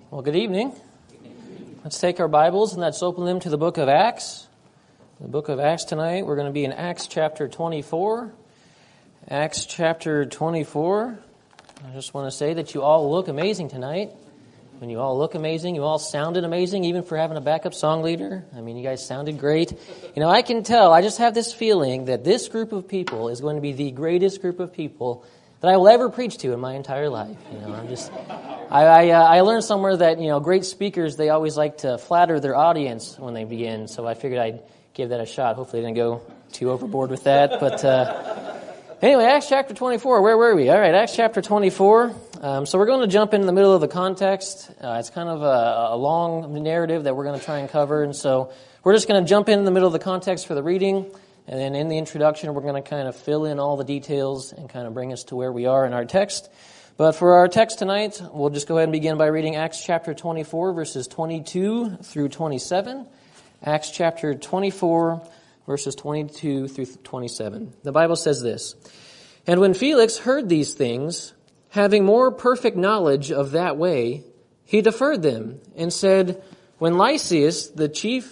Well, good evening. Let's take our Bibles and let's open them to the book of Acts. The book of Acts tonight, we're going to be in Acts chapter 24. Acts chapter 24. I just want to say that you all look amazing tonight. When you all look amazing, you all sounded amazing, even for having a backup song leader. I mean, you guys sounded great. You know, I can tell, I just have this feeling that this group of people is going to be the greatest group of people that I will ever preach to in my entire life. You know, I learned somewhere that, you know, great speakers, they always like to flatter their audience when they begin. So I figured I'd give that a shot. Hopefully I didn't go too overboard with that. But anyway, Acts chapter 24, where were we? All right, Acts chapter 24. So we're going to jump in the middle of the context. It's kind of a long narrative that we're going to try and cover. And so we're just going to jump in the middle of the context for the reading. And then in the introduction, we're going to kind of fill in all the details and kind of bring us to where we are in our text. But for our text tonight, we'll just go ahead and begin by reading Acts chapter 24, verses 22 through 27. Acts chapter 24, verses 22 through 27. The Bible says this: "And when Felix heard these things, having more perfect knowledge of that way, he deferred them, and said, When Lysias, the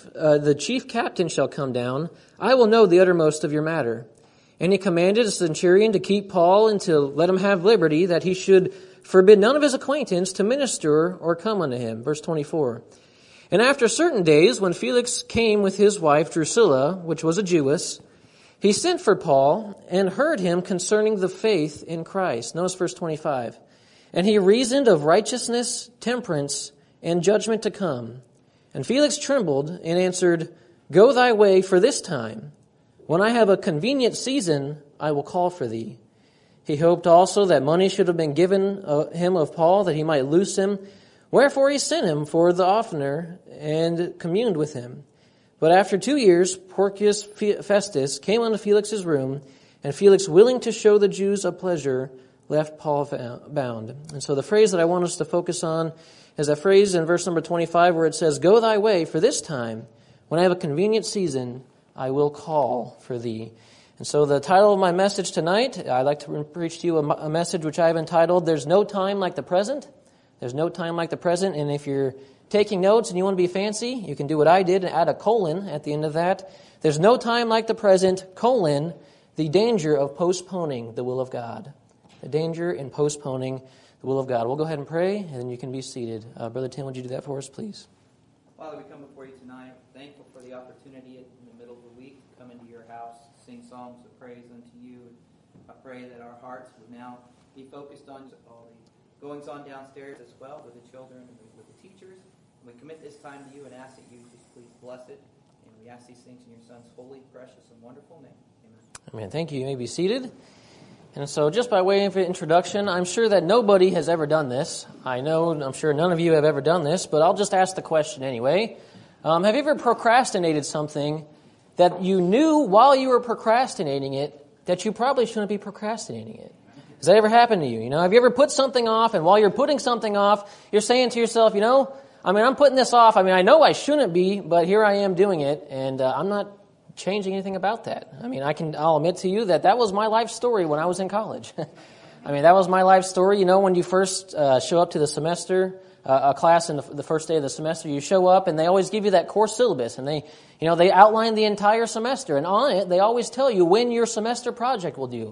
chief captain, shall come down, I will know the uttermost of your matter. And he commanded a centurion to keep Paul and to let him have liberty, that he should forbid none of his acquaintance to minister or come unto him." Verse 24. "And after certain days, when Felix came with his wife Drusilla, which was a Jewess, he sent for Paul and heard him concerning the faith in Christ." Notice verse 25. "And he reasoned of righteousness, temperance, and judgment to come. And Felix trembled and answered, Go thy way for this time. When I have a convenient season, I will call for thee. He hoped also that money should have been given him of Paul, that he might loose him. Wherefore he sent him for the oftener, and communed with him. But after 2 years, Porcius Festus came unto Felix's room, and Felix, willing to show the Jews a pleasure, left Paul bound." And so the phrase that I want us to focus on is that phrase in verse number 25 where it says, "Go thy way for this time. When I have a convenient season, I will call for thee." And so the title of my message tonight, I'd like to preach to you a message which I've entitled, "There's No Time Like the Present." There's no time like the present. And if you're taking notes and you want to be fancy, you can do what I did and add a colon at the end of that. There's no time like the present, colon, the danger of postponing the will of God. The danger in postponing the will of God. We'll go ahead and pray, and then you can be seated. Brother Tim, would you do that for us, please? Father, we come before you tonight, thankful for the opportunity in the middle of the week to come into your house, sing songs of praise unto you. I pray that our hearts would now be focused on all the goings on downstairs as well with the children and with the teachers. We commit this time to you and ask that you just please bless it. And we ask these things in your Son's holy, precious, and wonderful name. Amen. Amen. Thank you. You may be seated. And so just by way of introduction, I'm sure that nobody has ever done this. I'm sure none of you have ever done this, but I'll just ask the question anyway. Have you ever procrastinated something that you knew while you were procrastinating it that you probably shouldn't be procrastinating it? Has that ever happened to you? You know, have you ever put something off, and while you're putting something off, you're saying to yourself, I'm putting this off. I know I shouldn't be, but here I am doing it, and I'm not changing anything about that. I'll admit to you that was my life story when I was in college. That was my life story. When you first show up to the semester, a class in the first day of the semester, you show up and they always give you that course syllabus, and they outline the entire semester, and on it they always tell you when your semester project will due.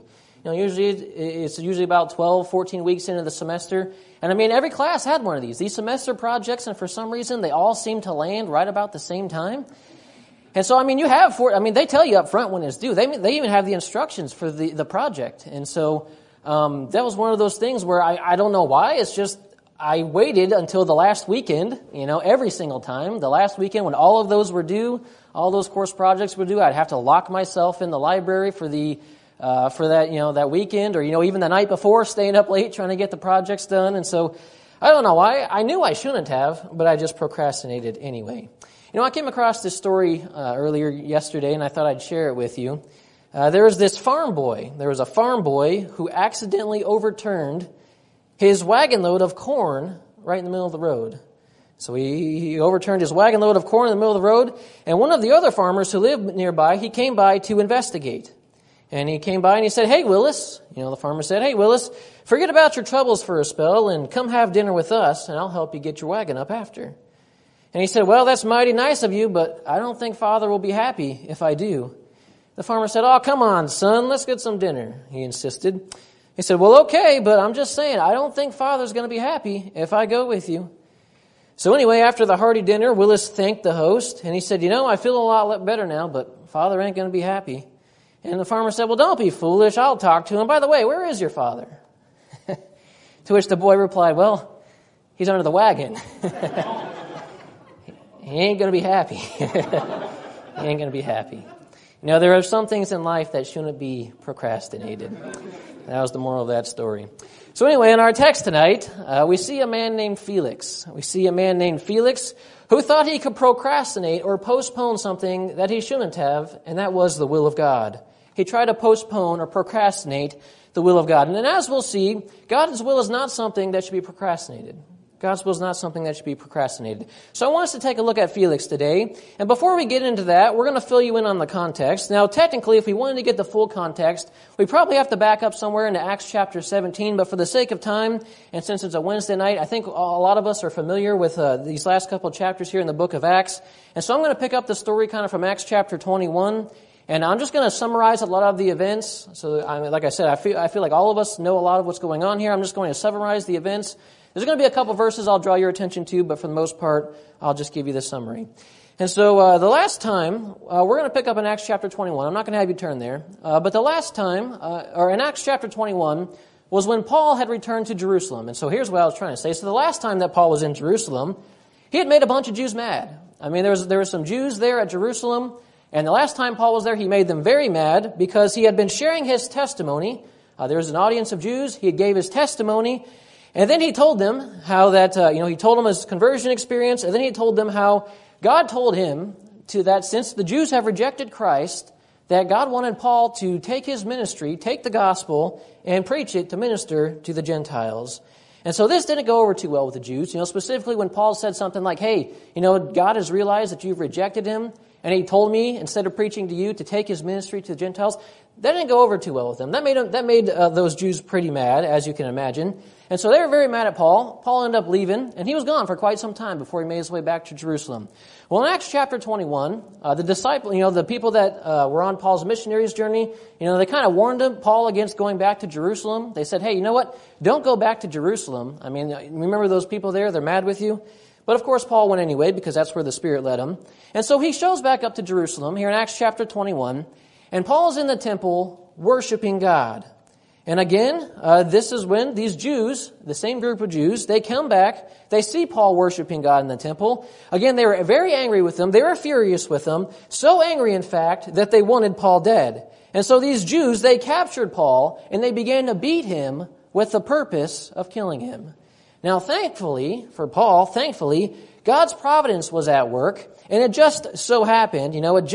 It's usually about 12, 14 weeks into the semester. And every class had one of these semester projects, and for some reason they all seem to land right about the same time. And so, they tell you up front when it's due. They even have the instructions for the project. And so, that was one of those things where I don't know why. It's just, I waited until the last weekend, every single time. The last weekend when all of those were due, all those course projects were due, I'd have to lock myself in the library for that weekend, or, even the night before, staying up late trying to get the projects done. And so, I don't know why. I knew I shouldn't have, but I just procrastinated anyway. I came across this story earlier yesterday, and I thought I'd share it with you. There was a farm boy who accidentally overturned his wagon load of corn right in the middle of the road. So he overturned his wagon load of corn in the middle of the road, and one of the other farmers who lived nearby, he came by to investigate. And he came by and he said, "Hey, Willis," the farmer said, "Hey, Willis, forget about your troubles for a spell and come have dinner with us and I'll help you get your wagon up after." And he said, "Well, that's mighty nice of you, but I don't think Father will be happy if I do." The farmer said, "Oh, come on, son, let's get some dinner," he insisted. He said, "Well, okay, but I'm just saying, I don't think Father's going to be happy if I go with you." So anyway, after the hearty dinner, Willis thanked the host, and he said, "I feel a lot better now, but Father ain't going to be happy." And the farmer said, "Well, don't be foolish. I'll talk to him. By the way, where is your father?" To which the boy replied, "Well, he's under the wagon." He ain't going to be happy. He ain't going to be happy. There are some things in life that shouldn't be procrastinated. That was the moral of that story. So anyway, in our text tonight, we see a man named Felix. We see a man named Felix who thought he could procrastinate or postpone something that he shouldn't have, and that was the will of God. He tried to postpone or procrastinate the will of God. And then as we'll see, God's will is not something that should be procrastinated. God's will is not something that should be procrastinated. So I want us to take a look at Felix today. And before we get into that, we're going to fill you in on the context. Now, technically, if we wanted to get the full context, we probably have to back up somewhere into Acts chapter 17. But for the sake of time, and since it's a Wednesday night, I think a lot of us are familiar with these last couple of chapters here in the book of Acts. And so I'm going to pick up the story kind of from Acts chapter 21. And I'm just going to summarize a lot of the events. So, like I said, I feel like all of us know a lot of what's going on here. I'm just going to summarize the events. There's going to be a couple verses I'll draw your attention to, but for the most part, I'll just give you the summary. And so the last time, we're going to pick up in Acts chapter 21. I'm not going to have you turn there. But the last time, or in Acts chapter 21, was when Paul had returned to Jerusalem. And so here's what I was trying to say. So the last time that Paul was in Jerusalem, he had made a bunch of Jews mad. I mean, there were some Jews there at Jerusalem. And the last time Paul was there, he made them very mad because he had been sharing his testimony. There was an audience of Jews. He gave his testimony. And then he told them how that, he told them his conversion experience. And then he told them how God told him that since the Jews have rejected Christ, that God wanted Paul to take his ministry, take the gospel, and preach it to minister to the Gentiles. And so this didn't go over too well with the Jews. Specifically when Paul said something like, "Hey, God has realized that you've rejected him. And he told me, instead of preaching to you, to take his ministry to the Gentiles." That didn't go over too well with them. That made those Jews pretty mad, as you can imagine. And so they were very mad at Paul. Paul ended up leaving, and he was gone for quite some time before he made his way back to Jerusalem. Well, in Acts chapter 21, the people that were on Paul's missionaries journey, they kind of warned Paul against going back to Jerusalem. They said, "Hey, you know what? Don't go back to Jerusalem. I mean, remember those people there? They're mad with you." But of course, Paul went anyway because that's where the Spirit led him. And so he shows back up to Jerusalem here in Acts chapter 21. And Paul's in the temple worshiping God. And again, this is when these Jews, the same group of Jews, they come back. They see Paul worshiping God in the temple. Again, they were very angry with him. They were furious with him. So angry, in fact, that they wanted Paul dead. And so these Jews, they captured Paul and they began to beat him with the purpose of killing him. Now, thankfully, for Paul, God's providence was at work, and it just so happened,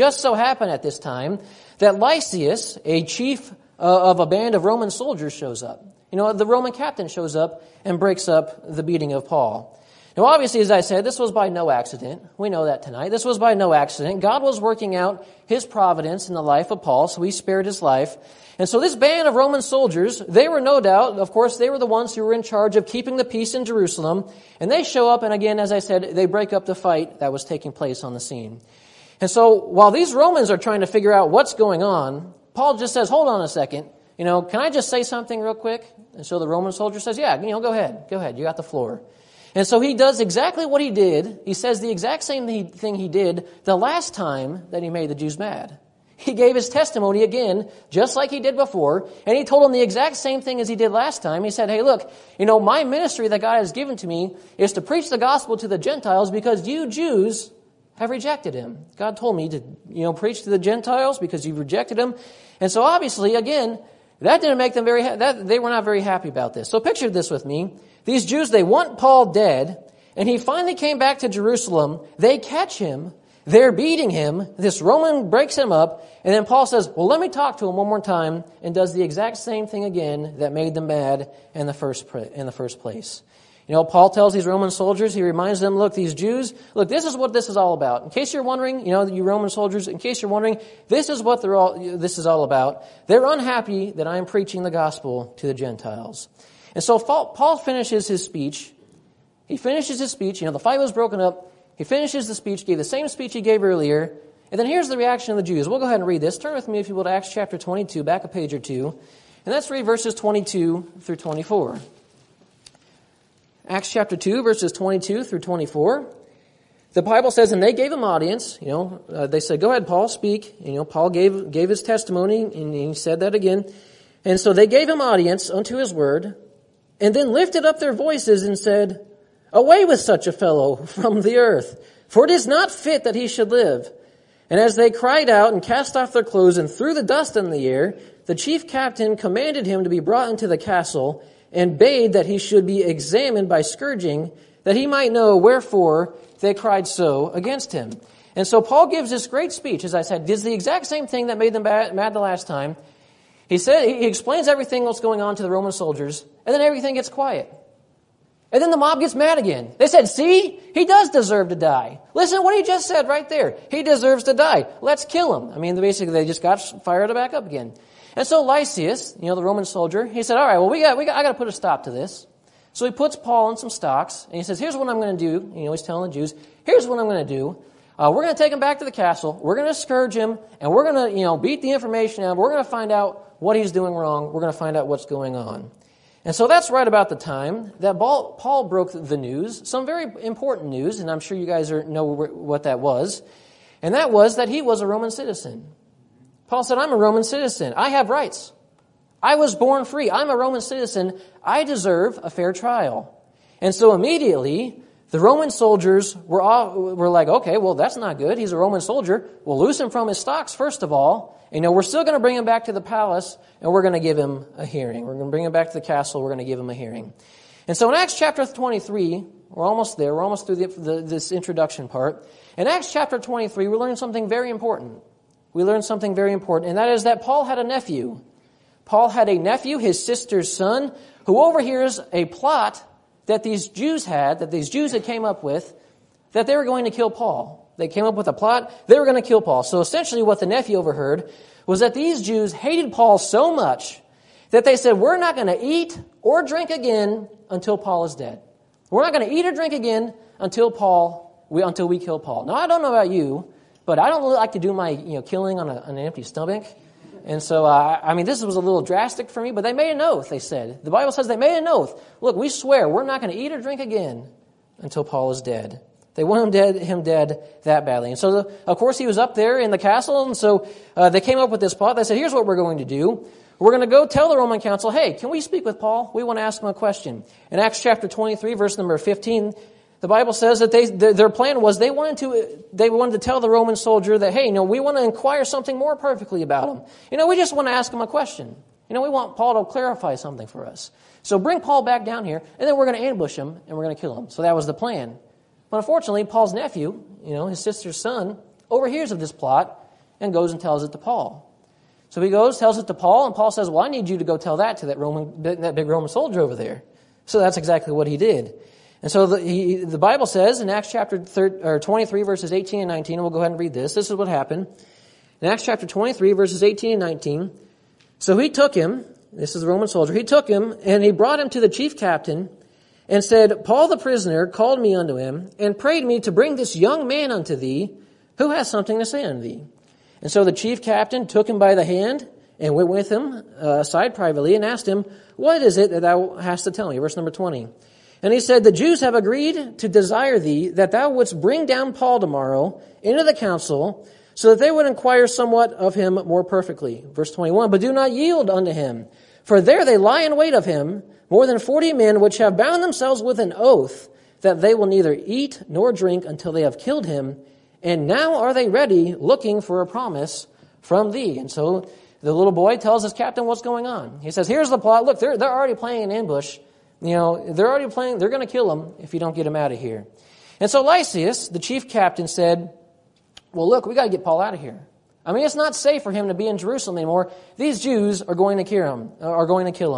at this time, that Lysias, a chief of a band of Roman soldiers, shows up. The Roman captain shows up and breaks up the beating of Paul. Now, obviously, as I said, this was by no accident. We know that tonight. This was by no accident. God was working out his providence in the life of Paul, so he spared his life. And so this band of Roman soldiers, they were no doubt, of course, they were the ones who were in charge of keeping the peace in Jerusalem. And they show up, and again, as I said, they break up the fight that was taking place on the scene. And so while these Romans are trying to figure out what's going on, Paul just says, "Hold on a second. Can I just say something real quick?" And so the Roman soldier says, "Yeah, go ahead. You got the floor." And so he does exactly what he did. He says the exact same thing he did the last time that he made the Jews mad. He gave his testimony again, just like he did before, and he told them the exact same thing as he did last time. He said, "Hey, look, my ministry that God has given to me is to preach the gospel to the Gentiles because you Jews have rejected him. God told me to, preach to the Gentiles because you've rejected him." And so obviously, again, that didn't make them they were not very happy about this. So picture this with me. These Jews, they want Paul dead, and he finally came back to Jerusalem. They catch him. They're beating him. This Roman breaks him up, and then Paul says, "Well, let me talk to him one more time," and does the exact same thing again that made them mad in the first place. Paul tells these Roman soldiers, he reminds them, look, these Jews, look, this is what this is all about. In case you're wondering, you Roman soldiers, in case you're wondering, this is what this is all about. They're unhappy that I am preaching the gospel to the Gentiles. And so Paul finishes his speech. He finishes his speech. The fight was broken up. He finishes the speech, gave the same speech he gave earlier. And then here's the reaction of the Jews. We'll go ahead and read this. Turn with me, if you will, to Acts chapter 22, back a page or two. And let's read verses 22 through 24. Acts chapter 2, verses 22 through 24. The Bible says, and they gave him audience. They said, go ahead, Paul, speak. Paul gave his testimony, and he said that again. And so they gave him audience unto his word, and then lifted up their voices and said, away with such a fellow from the earth, for it is not fit that he should live. And as they cried out and cast off their clothes and threw the dust in the air, the chief captain commanded him to be brought into the castle, and bade that he should be examined by scourging, that he might know wherefore they cried so against him. And so Paul gives this great speech, as I said, does the exact same thing that made them mad the last time. He explains everything that's going on to the Roman soldiers, and then everything gets quiet. And then the mob gets mad again. They said, see, he does deserve to die. Listen to what he just said right there. He deserves to die. Let's kill him. Basically they just got fired back up again. And so Lysias, the Roman soldier, he said, all right, well, I got to put a stop to this. So he puts Paul in some stocks, and he says, here's what I'm going to do. He's telling the Jews, here's what I'm going to do. We're going to take him back to the castle. We're going to scourge him, and we're going to, beat the information out. We're going to find out what he's doing wrong. We're going to find out what's going on. And so that's right about the time that Paul broke the news, some very important news, and I'm sure you guys know what that was. And that was that he was a Roman citizen. Paul said, I'm a Roman citizen. I have rights. I was born free. I'm a Roman citizen. I deserve a fair trial. And so immediately, the Roman soldiers were like, okay, well, that's not good. He's a Roman soldier. We'll loose him from his stocks, first of all. We're still going to bring him back to the palace, and we're going to give him a hearing. We're going to bring him back to the castle. We're going to give him a hearing. And so in Acts chapter 23, we're almost there. We're almost through this introduction part. In Acts chapter 23, we learn something very important. We learn something very important, and that is that Paul had a nephew. Paul had a nephew, his sister's son, who overhears a plot that these Jews had came up with, that they were going to kill Paul. They came up with a plot, they were going to kill Paul. So essentially what the nephew overheard was that these Jews hated Paul so much that they said, we're not going to eat or drink again until Paul is dead. We're not going to eat or drink again until we kill Paul. Now, I don't know about you, but I don't really like to do my killing on an empty stomach. And so, this was a little drastic for me, but they made an oath, they said. The Bible says they made an oath. Look, we swear we're not going to eat or drink again until Paul is dead. They want him dead that badly. And so, of course, he was up there in the castle, and so they came up with this plot. They said, here's what we're going to do. We're going to go tell the Roman council, hey, can we speak with Paul? We want to ask him a question. In Acts chapter 23, verse number 15, the Bible says that their plan was they wanted to tell the Roman soldier that, hey, we want to inquire something more perfectly about him. We just want to ask him a question. We want Paul to clarify something for us. So bring Paul back down here, and then we're going to ambush him, and we're going to kill him. So that was the plan. But unfortunately, Paul's nephew, his sister's son, overhears of this plot and goes and tells it to Paul. So he goes, tells it to Paul, and Paul says, well, I need you to go tell that to that big Roman soldier over there. So that's exactly what he did. And so the Bible says in Acts chapter 23, verses 18 and 19, and we'll go ahead and read this. This is what happened. In Acts chapter 23, verses 18 and 19, so he took him, this is the Roman soldier, he took him, and he brought him to the chief captain, and said, Paul the prisoner called me unto him, and prayed me to bring this young man unto thee, who has something to say unto thee. And so the chief captain took him by the hand, and went with him aside privately, and asked him, what is it that thou hast to tell me? Verse number 20. And he said, the Jews have agreed to desire thee, that thou wouldst bring down Paul tomorrow into the council, so that they would inquire somewhat of him more perfectly. Verse 21, but do not yield unto him, for there they lie in wait of him, more than 40 men, which have bound themselves with an oath, that they will neither eat nor drink until they have killed him. And now are they ready, looking for a promise from thee. And so the little boy tells his captain what's going on. He says, here's the plot. Look, they're already playing an ambush. They're going to kill him if you don't get him out of here. And so Lysias, the chief captain, said, well, look, we got to get Paul out of here. It's not safe for him to be in Jerusalem anymore. These Jews are going to kill him.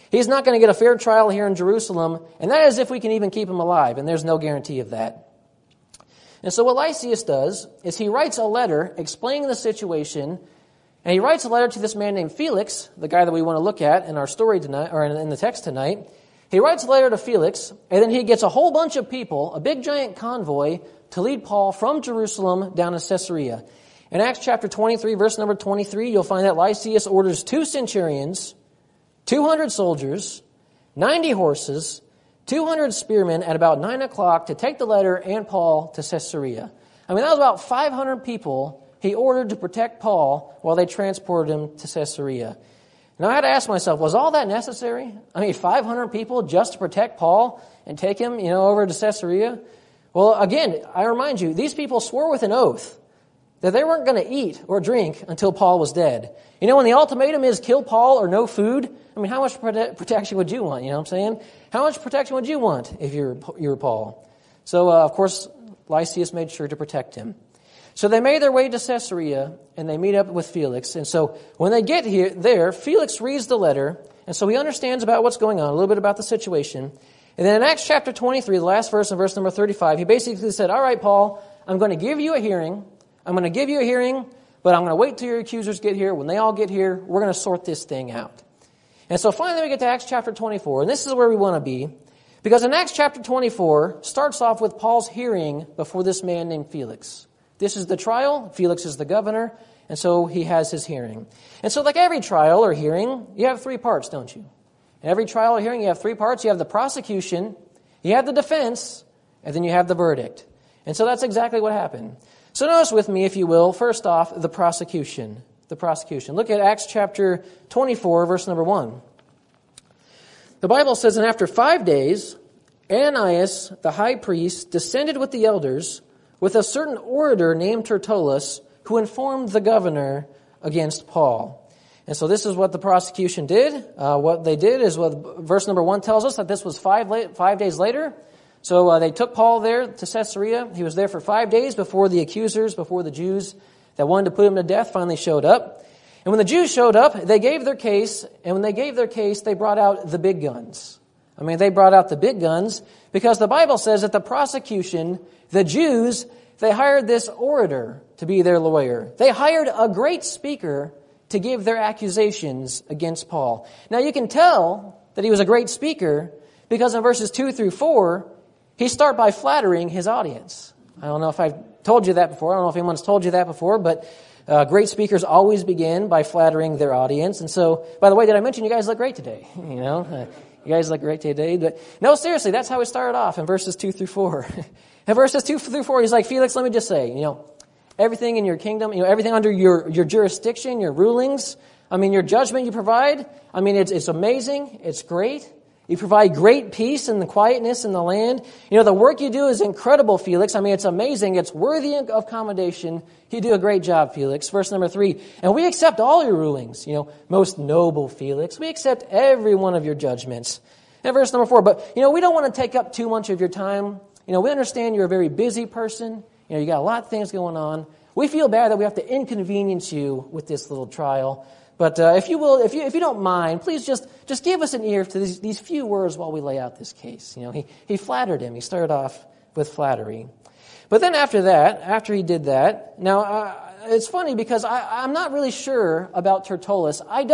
He's not going to get a fair trial here in Jerusalem, and that is if we can even keep him alive, and there's no guarantee of that. And so what Lysias does is he writes a letter explaining the situation, and he writes a letter to this man named Felix, the guy that we want to look at in our story tonight, or in the text tonight. He writes a letter to Felix, and then he gets a whole bunch of people, a big giant convoy, to lead Paul from Jerusalem down to Caesarea. In Acts chapter 23, verse number 23, you'll find that Lysias orders 2 centurions, 200 soldiers, 90 horses, 200 spearmen at about 9 o'clock to take the letter and Paul to Caesarea. I mean, that was about 500 people he ordered to protect Paul while they transported him to Caesarea. Now, I had to ask myself, was all that necessary? I mean, 500 people just to protect Paul and take him, over to Caesarea? Well, again, I remind you, these people swore with an oath that they weren't going to eat or drink until Paul was dead. When the ultimatum is kill Paul or no food, I mean, how much protection would you want? You know what I'm saying? How much protection would you want if you were Paul? So, of course, Lysias made sure to protect him. So they made their way to Caesarea, and they meet up with Felix. And so when they get there, Felix reads the letter, and so he understands about what's going on, a little bit about the situation. And then in Acts chapter 23, the last verse, in verse number 35, he basically said, all right, Paul, I'm going to give you a hearing. I'm going to give you a hearing, but I'm going to wait till your accusers get here. When they all get here, we're going to sort this thing out. And so finally we get to Acts chapter 24, and this is where we want to be. Because in Acts chapter 24 starts off with Paul's hearing before this man named Felix. This is the trial. Felix is the governor, and so he has his hearing. And so like every trial or hearing, you have 3 parts, don't you? In every trial or hearing, you have 3 parts. You have the prosecution, you have the defense, and then you have the verdict. And so that's exactly what happened. So notice with me, if you will, first off, the prosecution. The prosecution. Look at Acts chapter 24, verse number 1. The Bible says, and after 5 days, Ananias, the high priest, descended with the elders, with a certain orator named Tertullus, who informed the governor against Paul. And so this is what the prosecution did. What they did is what verse number 1 tells us, that this was 5 days later. So they took Paul there to Caesarea. He was there for 5 days before the accusers, before the Jews that wanted to put him to death finally showed up. And when the Jews showed up, they gave their case. And when they gave their case, they brought out the big guns. I mean, they brought out the big guns because the Bible says that the prosecution, the Jews, they hired this orator to be their lawyer. They hired a great speaker to give their accusations against Paul. Now, you can tell that he was a great speaker because in verses 2 through 4, he starts by flattering his audience. I don't know if I've told you that before. I don't know if anyone's told you that before, but great speakers always begin by flattering their audience. And so, by the way, did I mention you guys look great today? You guys look great today. But no, seriously, that's how it started off in verses 2 through 4. In verses 2 through 4, he's like, Felix, let me just say, everything in your kingdom, everything under your jurisdiction, your rulings, your judgment you provide, it's amazing, it's great. You provide great peace and the quietness in the land. The work you do is incredible, Felix. It's amazing. It's worthy of commendation. You do a great job, Felix. Verse number 3, and we accept all your rulings, most noble Felix. We accept every one of your judgments. And verse number 4, but, we don't want to take up too much of your time. We understand you're a very busy person. You got a lot of things going on. We feel bad that we have to inconvenience you with this little trial. But if you will, if you don't mind, please just give us an ear to these few words while we lay out this case. He flattered him. He started off with flattery. But then after he did that, now it's funny because I'm not really sure about Tertullus. I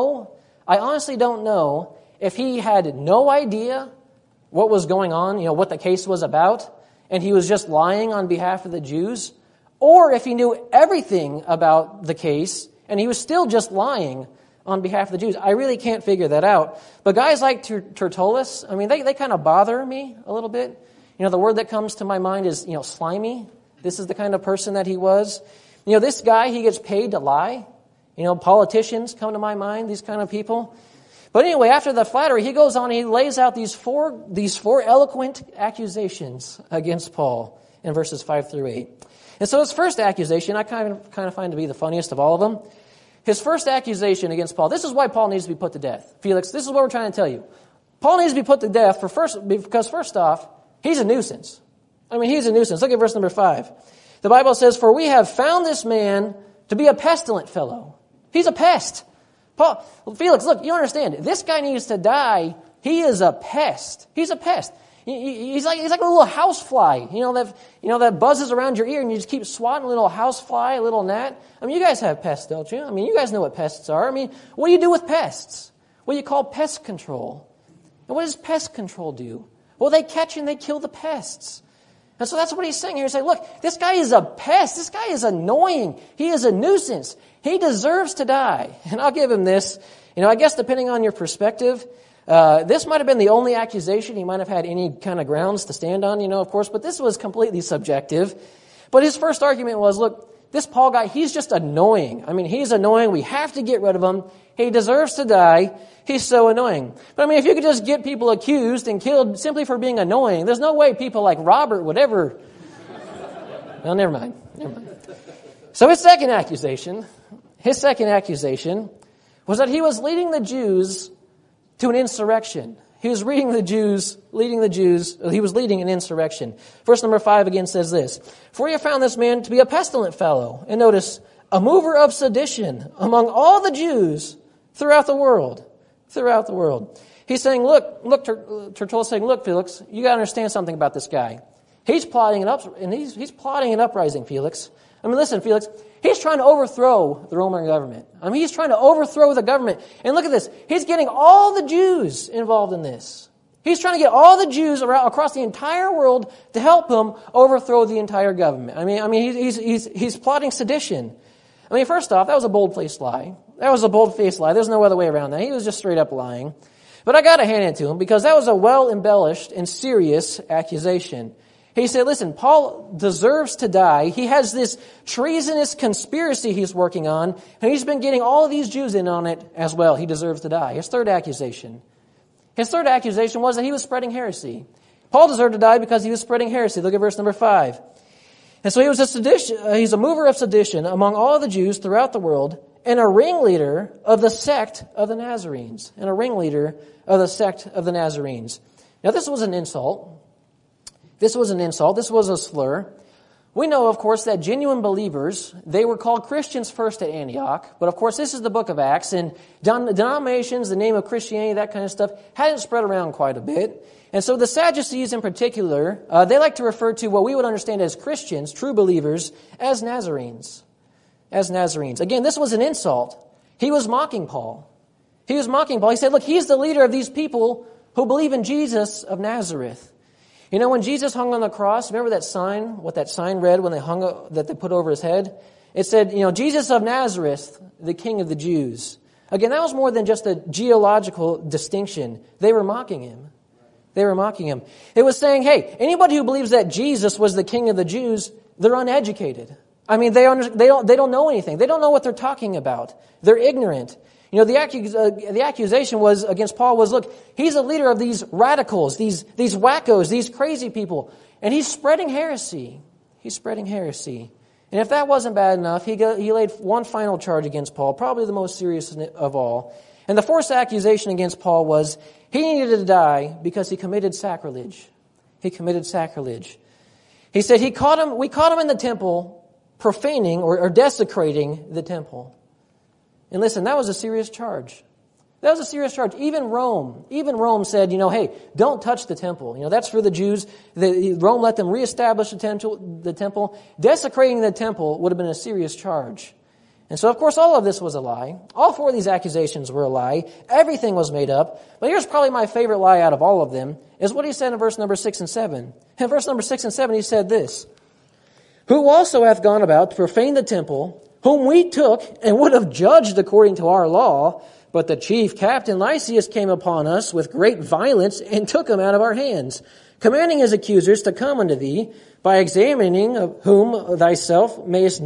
honestly don't know if he had no idea what was going on, what the case was about, and he was just lying on behalf of the Jews, or if he knew everything about the case and he was still just lying on behalf of the Jews. I really can't figure that out. But guys like Tertullus, they kind of bother me a little bit. The word that comes to my mind is, slimy. This is the kind of person that he was. This guy, he gets paid to lie. Politicians come to my mind, these kind of people. But anyway, after the flattery, he goes on and he lays out these four eloquent accusations against Paul in verses 5 through 8. And so his first accusation, I kind of find to be the funniest of all of them. His first accusation against Paul, this is why Paul needs to be put to death. Felix, this is what we're trying to tell you. Paul needs to be put to death because first off, he's a nuisance. He's a nuisance. Look at verse number 5. The Bible says, for we have found this man to be a pestilent fellow. He's a pest. Felix, look, you understand, this guy needs to die. He is a pest. He's a pest. He's like a little house fly, that buzzes around your ear and you just keep swatting a little house fly, a little gnat. I mean, you guys have pests, don't you? I mean, you guys know what pests are. I mean, what do you do with pests? What do you call pest control? And what does pest control do? Well, they catch and they kill the pests. And so that's what he's saying here. He's saying, look, this guy is a pest. This guy is annoying. He is a nuisance. He deserves to die. And I'll give him this. I guess depending on your perspective, this might have been the only accusation he might have had any kind of grounds to stand on, of course, but this was completely subjective. But his first argument was, look, this Paul guy, he's just annoying. I mean, he's annoying. We have to get rid of him. He deserves to die. He's so annoying. But I mean, if you could just get people accused and killed simply for being annoying, there's no way people like Robert would ever... Well, never mind. So his second accusation was that he was leading the Jews to an insurrection. He was leading an insurrection. Verse number 5 again says this, "For you found this man to be a pestilent fellow." And notice, "a mover of sedition among all the Jews throughout the world." Throughout the world. He's saying, Tertullus saying, look, Felix, you got to understand something about this guy. He's plotting he's plotting an uprising, Felix. I mean, listen, Felix, he's trying to overthrow the Roman government. I mean, he's trying to overthrow the government. And look at this. He's getting all the Jews involved in this. He's trying to get all the Jews across the entire world to help him overthrow the entire government. I mean, he's plotting sedition. I mean, first off, that was a bold-faced lie. There's no other way around that. He was just straight up lying. But I got to hand it to him because that was a well-embellished and serious accusation. He said, listen, Paul deserves to die. He has this treasonous conspiracy he's working on, and he's been getting all of these Jews in on it as well. He deserves to die. His third accusation was that he was spreading heresy. Paul deserved to die because he was spreading heresy. Look at verse number 5. And so he's a mover of sedition among all the Jews throughout the world, and a ringleader of the sect of the Nazarenes. Now, this was an insult. This was a slur. We know, of course, that genuine believers, they were called Christians first at Antioch. But, of course, this is the book of Acts, and denominations, the name of Christianity, that kind of stuff, hadn't spread around quite a bit. And so the Sadducees in particular, they like to refer to what we would understand as Christians, true believers, as Nazarenes. Again, this was an insult. He was mocking Paul. He said, look, he's the leader of these people who believe in Jesus of Nazareth. When Jesus hung on the cross, remember what that sign read when that they put over his head? It said, Jesus of Nazareth, the King of the Jews. Again, that was more than just a geological distinction. They were mocking him. It was saying, hey, anybody who believes that Jesus was the King of the Jews, they're uneducated. I mean, they don't know anything. They don't know what they're talking about. They're ignorant. The accusation was against Paul was, look, he's a leader of these radicals, these wackos, these crazy people, and he's spreading heresy. And if that wasn't bad enough, he laid one final charge against Paul, probably the most serious of all. And the fourth accusation against Paul was he needed to die because he committed sacrilege. He said we caught him in the temple profaning or desecrating the temple. And listen, that was a serious charge. Even Rome said, hey, don't touch the temple. That's for the Jews. Rome let them reestablish the temple. Desecrating the temple would have been a serious charge. And so, of course, all of this was a lie. All four of these accusations were a lie. Everything was made up. But here's probably my favorite lie out of all of them, is what he said in verse number 6 and 7. In verse number 6 and 7, he said this, "Who also hath gone about to profane the temple, whom we took and would have judged according to our law, but the chief captain Lysias came upon us with great violence and took him out of our hands, commanding his accusers to come unto thee, by examining of whom thyself mayest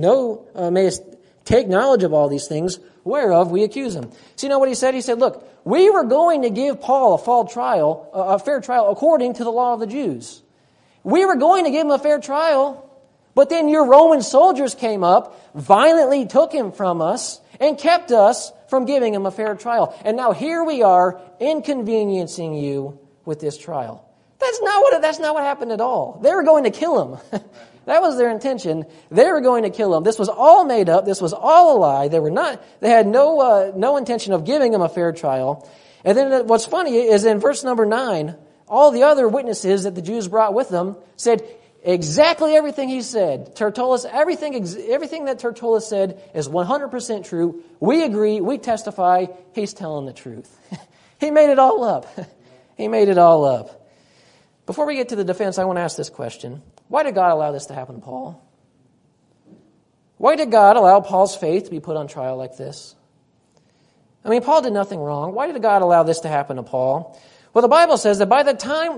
take knowledge of all these things, whereof we accuse him." So you know what he said? He said, look, we were going to give Paul a fair trial according to the law of the Jews. We were going to give him a fair trial, but then your Roman soldiers came up, violently took him from us, and kept us from giving him a fair trial. And now here we are inconveniencing you with this trial. That's not what happened at all. They were going to kill him. That was their intention. They were going to kill him. This was all made up. This was all a lie. They had no intention of giving him a fair trial. And then what's funny is in verse number 9, all the other witnesses that the Jews brought with them said exactly everything he said. Tertullus, everything that Tertullus said is 100% true. We agree. We testify. He's telling the truth. He made it all up. He made it all up. Before we get to the defense, I want to ask this question. Why did God allow this to happen to Paul? Why did God allow Paul's faith to be put on trial like this? I mean, Paul did nothing wrong. Why did God allow this to happen to Paul? Well, the Bible says that by the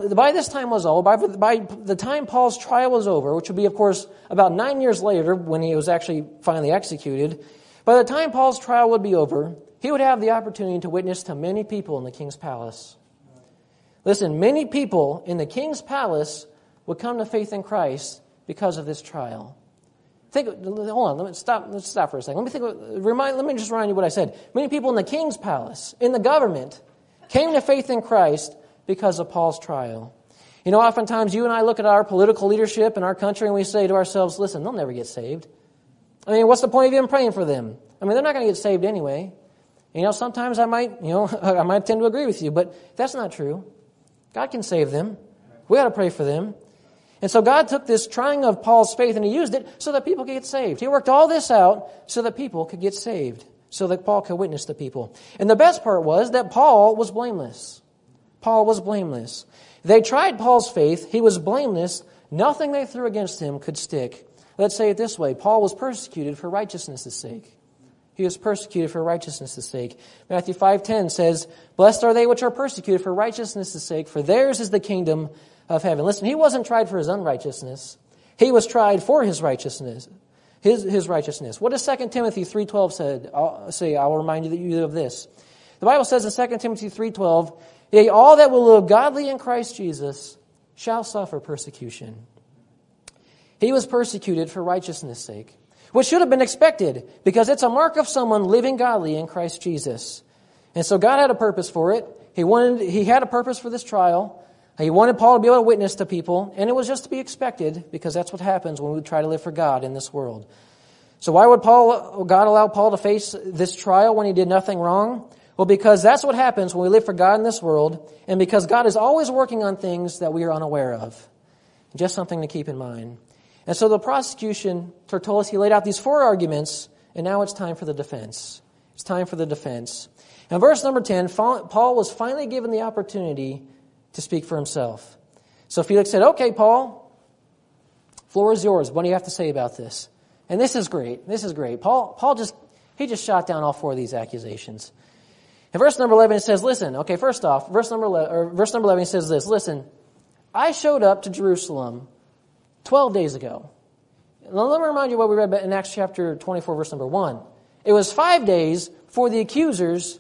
time Paul's trial was over, which would be, of course, about 9 years later when he was actually finally executed, by the time Paul's trial would be over, he would have the opportunity to witness to many people in the king's palace. Listen, many people in the king's palace would come to faith in Christ because of this trial. Hold on, let's stop for a second. Let me just remind you what I said. Many people in the king's palace, in the government, came to faith in Christ because of Paul's trial. You know, oftentimes you and I look at our political leadership in our country and we say to ourselves, listen, they'll never get saved. I mean, what's the point of even praying for them? I mean, they're not going to get saved anyway. You know, sometimes I might tend to agree with you, but that's not true. God can save them. We got to pray for them. And so God took this trying of Paul's faith and he used it so that people could get saved. He worked all this out so that people could get saved, so that Paul could witness to people. And the best part was that Paul was blameless. Paul was blameless. They tried Paul's faith. He was blameless. Nothing they threw against him could stick. Let's say it this way. Paul was persecuted for righteousness' sake. He was persecuted for righteousness' sake. Matthew 5:10 says, "Blessed are they which are persecuted for righteousness' sake, for theirs is the kingdom of heaven." Listen, he wasn't tried for his unrighteousness. He was tried for his righteousness. His righteousness. What does 2 Timothy 3:12 say? I'll remind you of this. The Bible says in 2 Timothy 3:12, "Yea, all that will live godly in Christ Jesus shall suffer persecution." He was persecuted for righteousness' sake, which should have been expected because it's a mark of someone living godly in Christ Jesus. And so God had a purpose for it. He had a purpose for this trial. He wanted Paul to be able to witness to people, and it was just to be expected because that's what happens when we try to live for God in this world. So why would God allow Paul to face this trial when he did nothing wrong? Well, because that's what happens when we live for God in this world, and because God is always working on things that we are unaware of. Just something to keep in mind. And so the prosecution, Tertullus, he laid out these 4 arguments, and now it's time for the defense. It's time for the defense. In verse number 10, Paul was finally given the opportunity to speak for himself. So Felix said, "Okay, Paul, floor is yours. What do you have to say about this?" And this is great. This is great. Paul just shot down all 4 of these accusations. In verse number 11, it says, listen, okay, first off, verse number 11, it says this, "Listen, I showed up to Jerusalem 12 days ago." Now, let me remind you what we read in Acts chapter 24, verse number 1. It was 5 days before the accusers,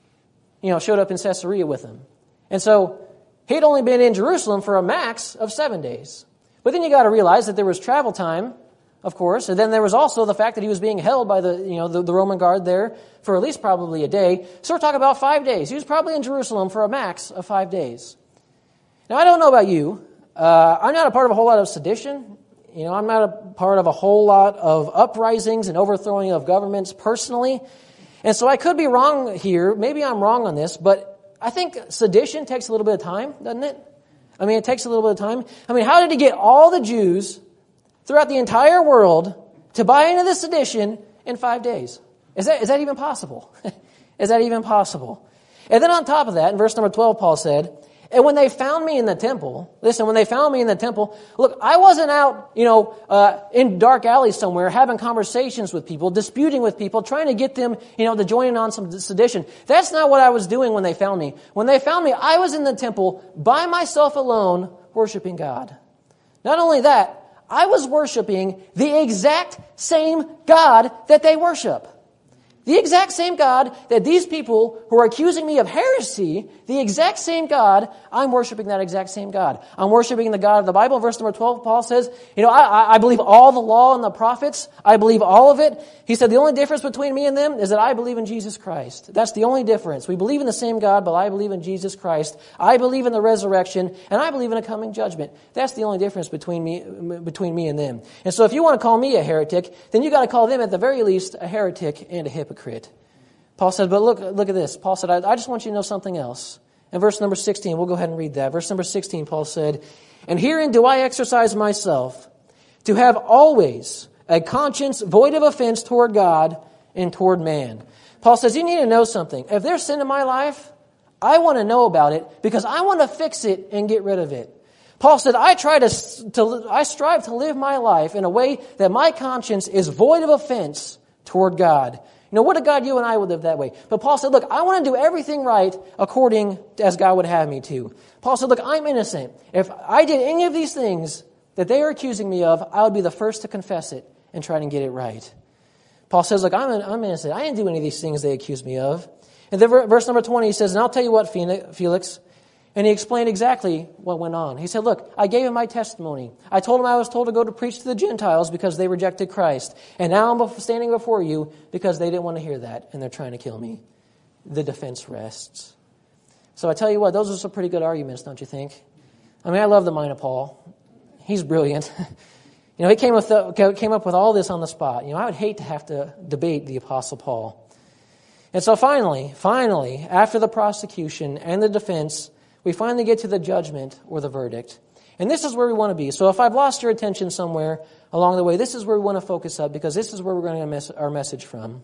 showed up in Caesarea with him. And so he'd only been in Jerusalem for a max of 7 days. But then you got to realize that there was travel time, of course, and then there was also the fact that he was being held by the Roman guard there for at least probably a day. So we're talking about 5 days. He was probably in Jerusalem for a max of 5 days. Now, I don't know about you. I'm not a part of a whole lot of sedition. I'm not a part of a whole lot of uprisings and overthrowing of governments personally. And so I could be wrong here. Maybe I'm wrong on this, but I think sedition takes a little bit of time, doesn't it? I mean, it takes a little bit of time. I mean, how did he get all the Jews throughout the entire world to buy into this sedition in 5 days? Is that even possible? Is that even possible? And then on top of that, in verse number 12, Paul said, "And when they found me in the temple," listen, when they found me in the temple, look, I wasn't out, in dark alleys somewhere having conversations with people, disputing with people, trying to get them, to join in on some sedition. That's not what I was doing when they found me. When they found me, I was in the temple by myself alone, worshiping God. Not only that, I was worshiping the exact same God that they worship. The exact same God that these people who are accusing me of heresy, the exact same God, I'm worshiping that exact same God. I'm worshiping the God of the Bible. Verse number 12, Paul says, I believe all the law and the prophets. I believe all of it. He said the only difference between me and them is that I believe in Jesus Christ. That's the only difference. We believe in the same God, but I believe in Jesus Christ. I believe in the resurrection, and I believe in a coming judgment. That's the only difference between me and them. And so if you want to call me a heretic, then you got to call them at the very least a heretic and a hypocrite. Paul said, but look at this. Paul said, I just want you to know something else. In verse number 16, we'll go ahead and read that. Verse number 16, Paul said, and herein do I exercise myself to have always a conscience void of offense toward God and toward man. Paul says, you need to know something. If there's sin in my life, I want to know about it because I want to fix it and get rid of it. Paul said, I strive to live my life in a way that my conscience is void of offense toward God. What a God you and I would live that way. But Paul said, look, I want to do everything right according as God would have me to. Paul said, look, I'm innocent. If I did any of these things that they are accusing me of, I would be the first to confess it and try to get it right. Paul says, look, I'm innocent. I didn't do any of these things they accuse me of. And then verse number 20, he says, and I'll tell you what, Felix. And he explained exactly what went on. He said, look, I gave him my testimony. I told him I was told to go to preach to the Gentiles because they rejected Christ. And now I'm standing before you because they didn't want to hear that and they're trying to kill me. The defense rests. So I tell you what, those are some pretty good arguments, don't you think? I mean, I love the mind of Paul. He's brilliant. He came up with all this on the spot. I would hate to have to debate the Apostle Paul. And so finally, after the prosecution and the defense, we finally get to the judgment or the verdict. And this is where we want to be. So if I've lost your attention somewhere along the way, this is where we want to focus up because this is where we're going to get our message from.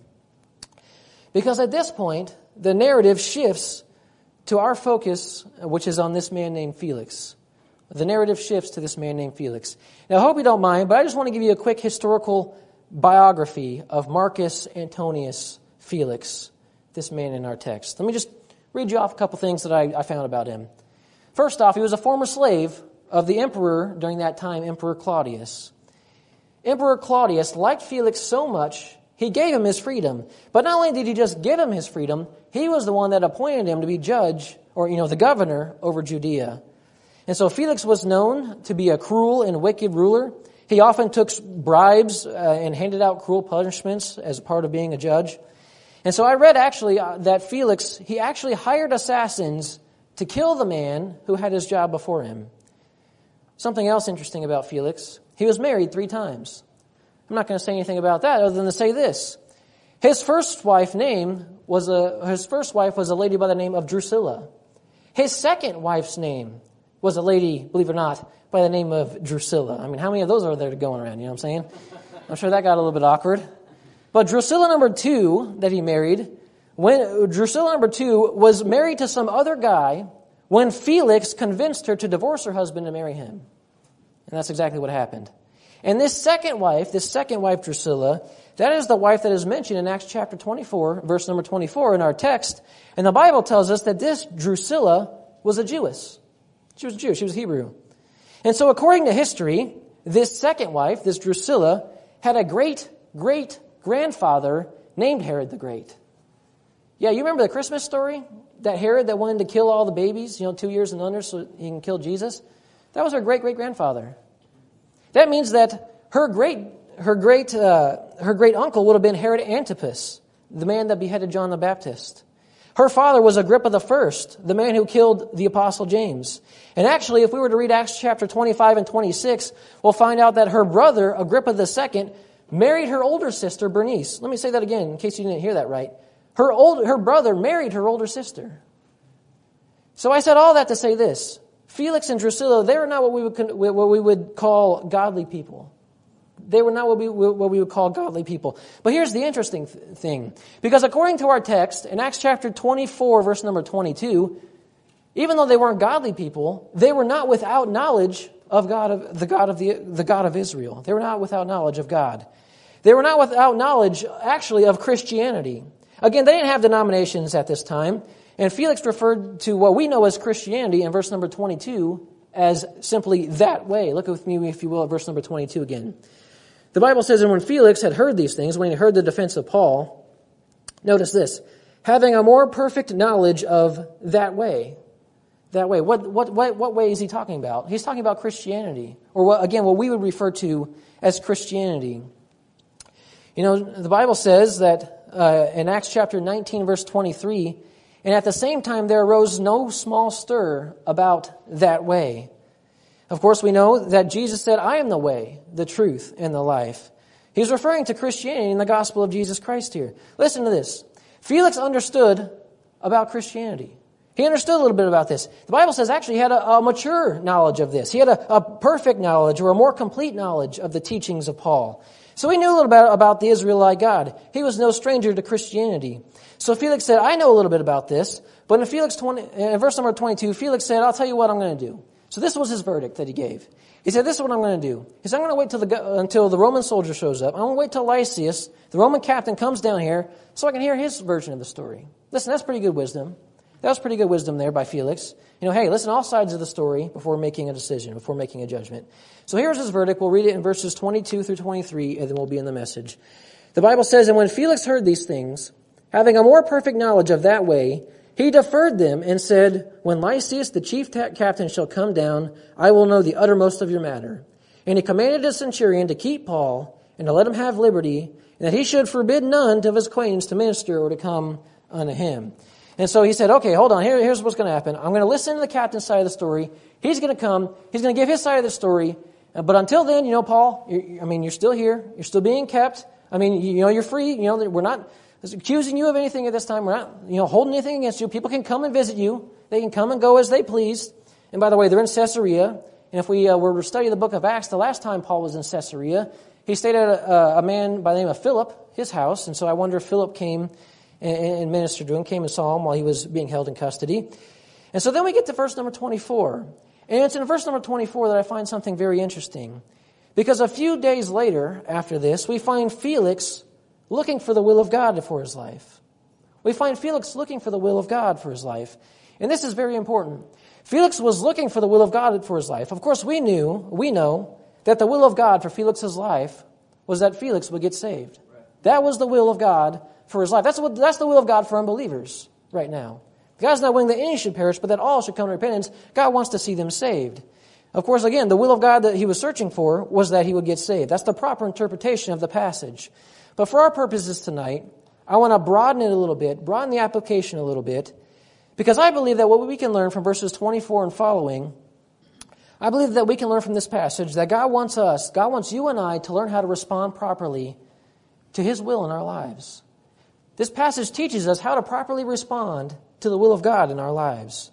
Because at this point, the narrative shifts to our focus, which is on this man named Felix. The narrative shifts to this man named Felix. Now, I hope you don't mind, but I just want to give you a quick historical biography of Marcus Antonius Felix, this man in our text. Let me just read you off a couple things that I found about him. First off, he was a former slave of the emperor during that time, Emperor Claudius. Emperor Claudius liked Felix so much, he gave him his freedom. But not only did he just give him his freedom, he was the one that appointed him to be judge, or the governor over Judea. And so Felix was known to be a cruel and wicked ruler. He often took bribes and handed out cruel punishments as part of being a judge. And so I read actually that Felix, he actually hired assassins to kill the man who had his job before him. Something else interesting about Felix, he was married 3 times. I'm not going to say anything about that other than to say this. His first wife was a lady by the name of Drusilla. His second wife's name was a lady, believe it or not, by the name of Drusilla. I mean, how many of those are there going around? You know what I'm saying? I'm sure that got a little bit awkward. But Drusilla number 2 that he married, when Drusilla number 2 was married to some other guy when Felix convinced her to divorce her husband and marry him. And that's exactly what happened. And this second wife Drusilla, that is the wife that is mentioned in Acts chapter 24, verse number 24 in our text. And the Bible tells us that this Drusilla was a Jewess. She was a Jew. She was Hebrew. And so according to history, this second wife, this Drusilla, had a great-great-grandfather named Herod the Great. Yeah, you remember the Christmas story? That Herod that wanted to kill all the babies, 2 years and under so he can kill Jesus? That was her great-great-grandfather. That means that her great uncle would have been Herod Antipas, the man that beheaded John the Baptist. Her father was Agrippa I, the man who killed the Apostle James. And actually, if we were to read Acts chapter 25 and 26, we'll find out that her brother, Agrippa II, married her older sister, Bernice. Let me say that again in case you didn't hear that right. Her brother married her older sister. So I said all that to say this. Felix and Drusilla, they were not what we would call godly people. They were not what we would call godly people. But here's the interesting thing. Because according to our text, in Acts chapter 24, verse number 22, even though they weren't godly people, they were not without knowledge of the God of Israel. They were not without knowledge of God. They were not without knowledge, actually, of Christianity. Again, they didn't have denominations at this time. And Felix referred to what we know as Christianity in verse number 22 as simply that way. Look with me, if you will, at verse number 22 again. The Bible says, and when Felix had heard these things, when he heard the defense of Paul, Notice this. Having a more perfect knowledge of that way. That way. What way is he talking about? He's talking about Christianity. Or what we would refer to as Christianity. You know, the Bible says that in Acts chapter 19, verse 23, and at the same time there arose no small stir about that way. Of course, we know that Jesus said, I am the way, the truth, and the life. He's referring to Christianity in the gospel of Jesus Christ here. Listen to this. Felix understood about Christianity. He understood a little bit about this. The Bible says actually he had a mature knowledge of this. He had a perfect knowledge or a more complete knowledge of the teachings of Paul. So he knew a little bit about the Israelite God. He was no stranger to Christianity. So Felix said, I know a little bit about this. But in verse number 22, Felix said, I'll tell you what I'm going to do. So this was his verdict that he gave. He said, this is what I'm going to do. He said, I'm going to wait until the Roman soldier shows up. I'm going to wait till Lysias, the Roman captain, comes down here so I can hear his version of the story. Listen, that's pretty good wisdom. That was pretty good wisdom there by Felix. You know, hey, listen all sides of the story before making a decision, before making a judgment. So here's his verdict. We'll read it in verses 22 through 23, and then we'll be in the message. The Bible says, and when Felix heard these things, having a more perfect knowledge of that way, he deferred them and said, when Lysias the chief captain shall come down, I will know the uttermost of your matter. And he commanded the centurion to keep Paul and to let him have liberty, and that he should forbid none of his acquaintance to minister or to come unto him. And so he said, okay, hold on, here's what's going to happen. I'm going to listen to the captain's side of the story. He's going to come. He's going to give his side of the story. But until then, you know, Paul, you're still here. You're still being kept. I mean, you know, you're free. You know, we're not accusing you of anything at this time. We're not, you know, holding anything against you. People can come and visit you. They can come and go as they please. And by the way, they're in Caesarea. And if we were to study the book of Acts, the last time Paul was in Caesarea, he stayed at a man by the name of Philip, his house. And so I wonder if Philip came and ministered to him, came and saw him while he was being held in custody. And so then we get to verse number 24. And it's in verse number 24 that I find something very interesting. Because a few days later, after this, we find Felix looking for the will of God for his life. We find Felix looking for the will of God for his life. And this is very important. Felix was looking for the will of God for his life. Of course, we know that the will of God for Felix's life was that Felix would get saved. That was the will of God for his life. That's the will of God for unbelievers right now. God's not willing that any should perish, but that all should come to repentance. God wants to see them saved. Of course, again, the will of God that he was searching for was that he would get saved. That's the proper interpretation of the passage. But for our purposes tonight, I want to broaden it a little bit, broaden the application a little bit, because I believe that what we can learn from verses 24 and following, I believe that we can learn from this passage that God wants you and I to learn how to respond properly to his will in our lives. This passage teaches us how to properly respond to the will of God in our lives.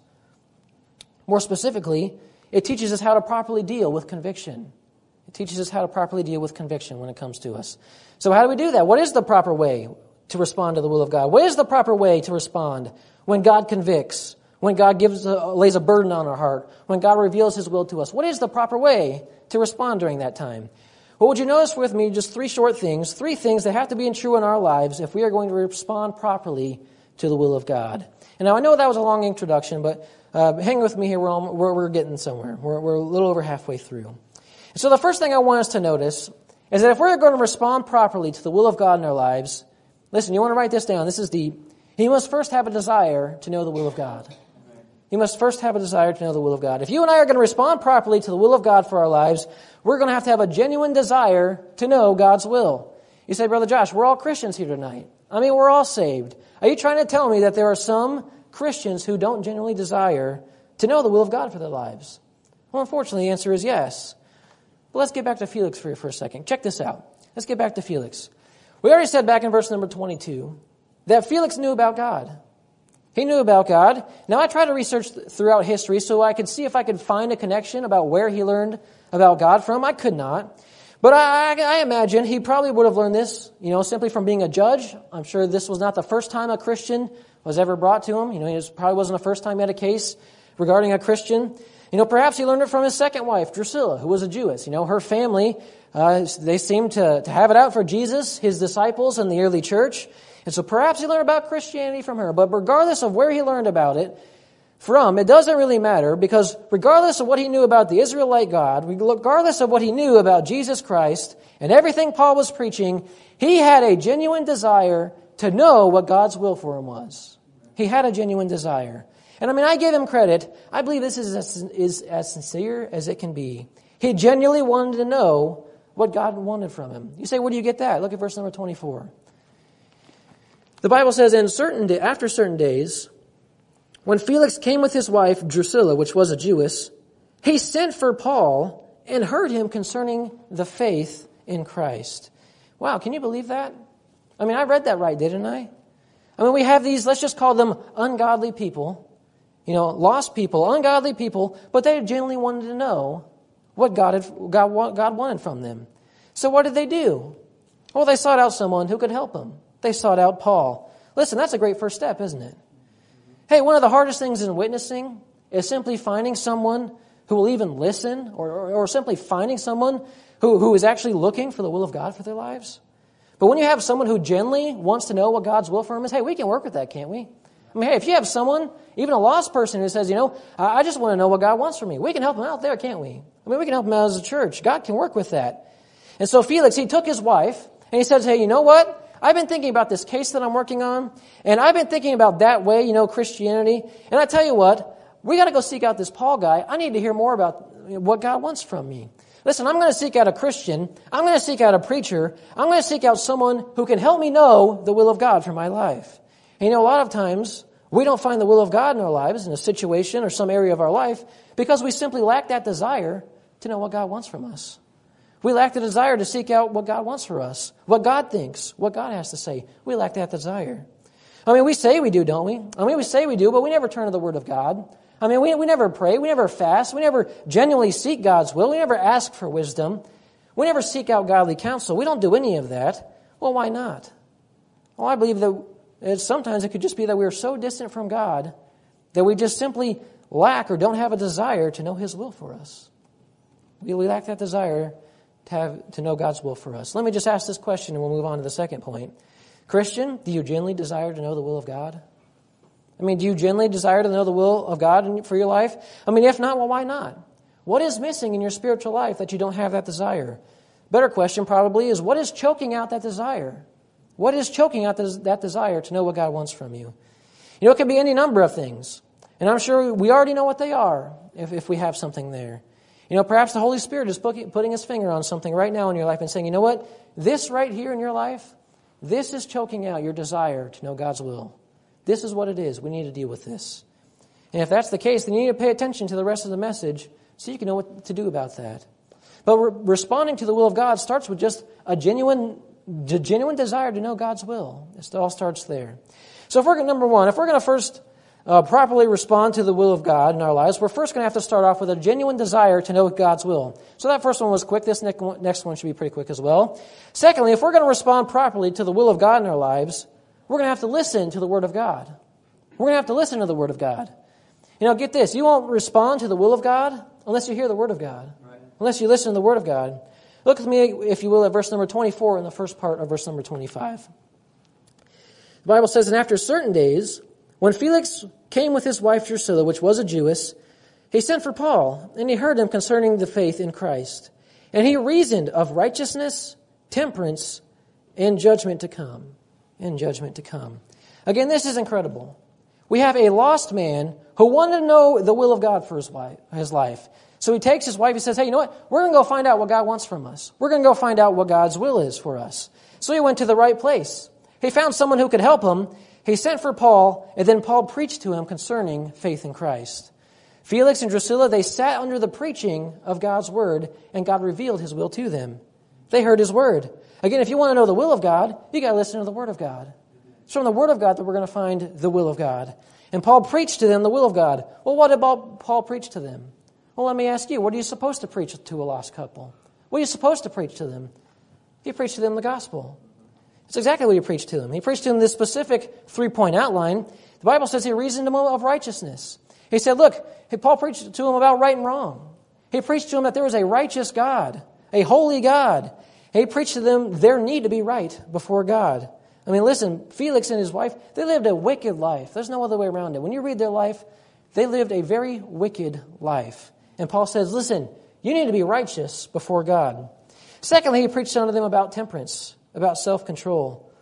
More specifically, it teaches us how to properly deal with conviction. It teaches us how to properly deal with conviction when it comes to us. So how do we do that? What is the proper way to respond to the will of God? What is the proper way to respond when God convicts, when God lays a burden on our heart, when God reveals his will to us? What is the proper way to respond during that time? Well, would you notice with me just three things that have to be true in our lives if we are going to respond properly to the will of God. And now I know that was a long introduction, but hang with me here. We're getting somewhere. We're a little over halfway through. So the first thing I want us to notice is that if we're going to respond properly to the will of God in our lives, listen, you want to write this down. This is deep. You must first have a desire to know the will of God. You must first have a desire to know the will of God. If you and I are going to respond properly to the will of God for our lives, we're going to have a genuine desire to know God's will. You say, Brother Josh, we're all Christians here tonight. I mean, we're all saved. Are you trying to tell me that there are some Christians who don't genuinely desire to know the will of God for their lives? Well, unfortunately, the answer is yes. But let's get back to Felix for a second. Check this out. Let's get back to Felix. We already said back in verse number 22 that Felix knew about God. He knew about God. Now, I tried to research throughout history so I could see if I could find a connection about where he learned about God from. I could not. But I imagine he probably would have learned this, simply from being a judge. I'm sure this was not the first time a Christian was ever brought to him. It probably wasn't the first time he had a case regarding a Christian. Perhaps he learned it from his second wife, Drusilla, who was a Jewess. Her family, they seemed to have it out for Jesus, his disciples, and the early church. And so perhaps he learned about Christianity from her. But regardless of where he learned about it from, it doesn't really matter, because regardless of what he knew about the Israelite God, regardless of what he knew about Jesus Christ and everything Paul was preaching, he had a genuine desire to know what God's will for him was. He had a genuine desire. And I give him credit. I believe this is as sincere as it can be. He genuinely wanted to know what God wanted from him. You say, where do you get that? Look at verse number 24. The Bible says, after certain days, when Felix came with his wife Drusilla, which was a Jewess, he sent for Paul and heard him concerning the faith in Christ. Wow, can you believe that? I read that right, didn't I? We have these, let's just call them ungodly people, lost people, ungodly people, but they genuinely wanted to know what God wanted from them. So what did they do? Well, they sought out someone who could help them. They sought out Paul. Listen, that's a great first step, isn't it? Hey, one of the hardest things in witnessing is simply finding someone who will even listen, or simply finding someone who is actually looking for the will of God for their lives. But when you have someone who genuinely wants to know what God's will for them is, hey, we can work with that, can't we? Hey, if you have someone, even a lost person who says, I just want to know what God wants from me, we can help them out there, can't we? We can help them out as a church. God can work with that. And so Felix, he took his wife, and he says, hey, you know what? I've been thinking about this case that I'm working on, and I've been thinking about that way, Christianity. And I tell you what, we got to go seek out this Paul guy. I need to hear more about what God wants from me. Listen, I'm going to seek out a Christian. I'm going to seek out a preacher. I'm going to seek out someone who can help me know the will of God for my life. And a lot of times, we don't find the will of God in our lives, in a situation or some area of our life, because we simply lack that desire to know what God wants from us. We lack the desire to seek out what God wants for us, what God thinks, what God has to say. We lack that desire. We say we do, don't we? We say we do, but we never turn to the Word of God. We never pray, we never fast, we never genuinely seek God's will, we never ask for wisdom, we never seek out godly counsel. We don't do any of that. Well, why not? Well, I believe that sometimes it could just be that we are so distant from God that we just simply lack or don't have a desire to know His will for us. We lack that desire to know God's will for us. Let me just ask this question and we'll move on to the second point. Christian, do you genuinely desire to know the will of God? Do you genuinely desire to know the will of God for your life? If not, well, why not? What is missing in your spiritual life that you don't have that desire? Better question probably is, what is choking out that desire? What is choking out that desire to know what God wants from you? It can be any number of things. And I'm sure we already know what they are if we have something there. Perhaps the Holy Spirit is putting His finger on something right now in your life and saying, you know what? This right here in your life, this is choking out your desire to know God's will. This is what it is. We need to deal with this. And if that's the case, then you need to pay attention to the rest of the message so you can know what to do about that. But responding to the will of God starts with just a genuine desire to know God's will. It all starts there. So if we're going to first properly respond to the will of God in our lives, we're first going to have to start off with a genuine desire to know God's will. So that first one was quick. This next one should be pretty quick as well. Secondly, if we're going to respond properly to the will of God in our lives, we're going to have to listen to the Word of God. We're going to have to listen to the Word of God. Get this. You won't respond to the will of God unless you hear the Word of God. Right. Unless you listen to the Word of God. Look with me, if you will, at verse number 24 in the first part of verse number 25. The Bible says, and after certain days, when Felix came with his wife Drusilla, which was a Jewess, he sent for Paul, and he heard him concerning the faith in Christ. And he reasoned of righteousness, temperance, and judgment to come. Again, this is incredible. We have a lost man who wanted to know the will of God for his life. So he takes his wife, he says, hey, you know what? We're going to go find out what God wants from us. We're going to go find out what God's will is for us. So he went to the right place. He found someone who could help him. He sent for Paul, and then Paul preached to him concerning faith in Christ. Felix and Drusilla, they sat under the preaching of God's word, and God revealed His will to them. They heard His word. Again, if you want to know the will of God, you got to listen to the Word of God. It's from the Word of God that we're going to find the will of God. And Paul preached to them the will of God. Well, what did Paul preach to them? Well, let me ask you, what are you supposed to preach to a lost couple? What are you supposed to preach to them? You preach to them the gospel. It's exactly what he preached to them. He preached to them this specific 3-point outline. The Bible says he reasoned them of righteousness. He said, look, Paul preached to them about right and wrong. He preached to them that there was a righteous God, a holy God. He preached to them their need to be right before God. Listen, Felix and his wife, they lived a wicked life. There's no other way around it. When you read their life, they lived a very wicked life. And Paul says, listen, you need to be righteous before God. Secondly, he preached unto them about temperance, about self-control.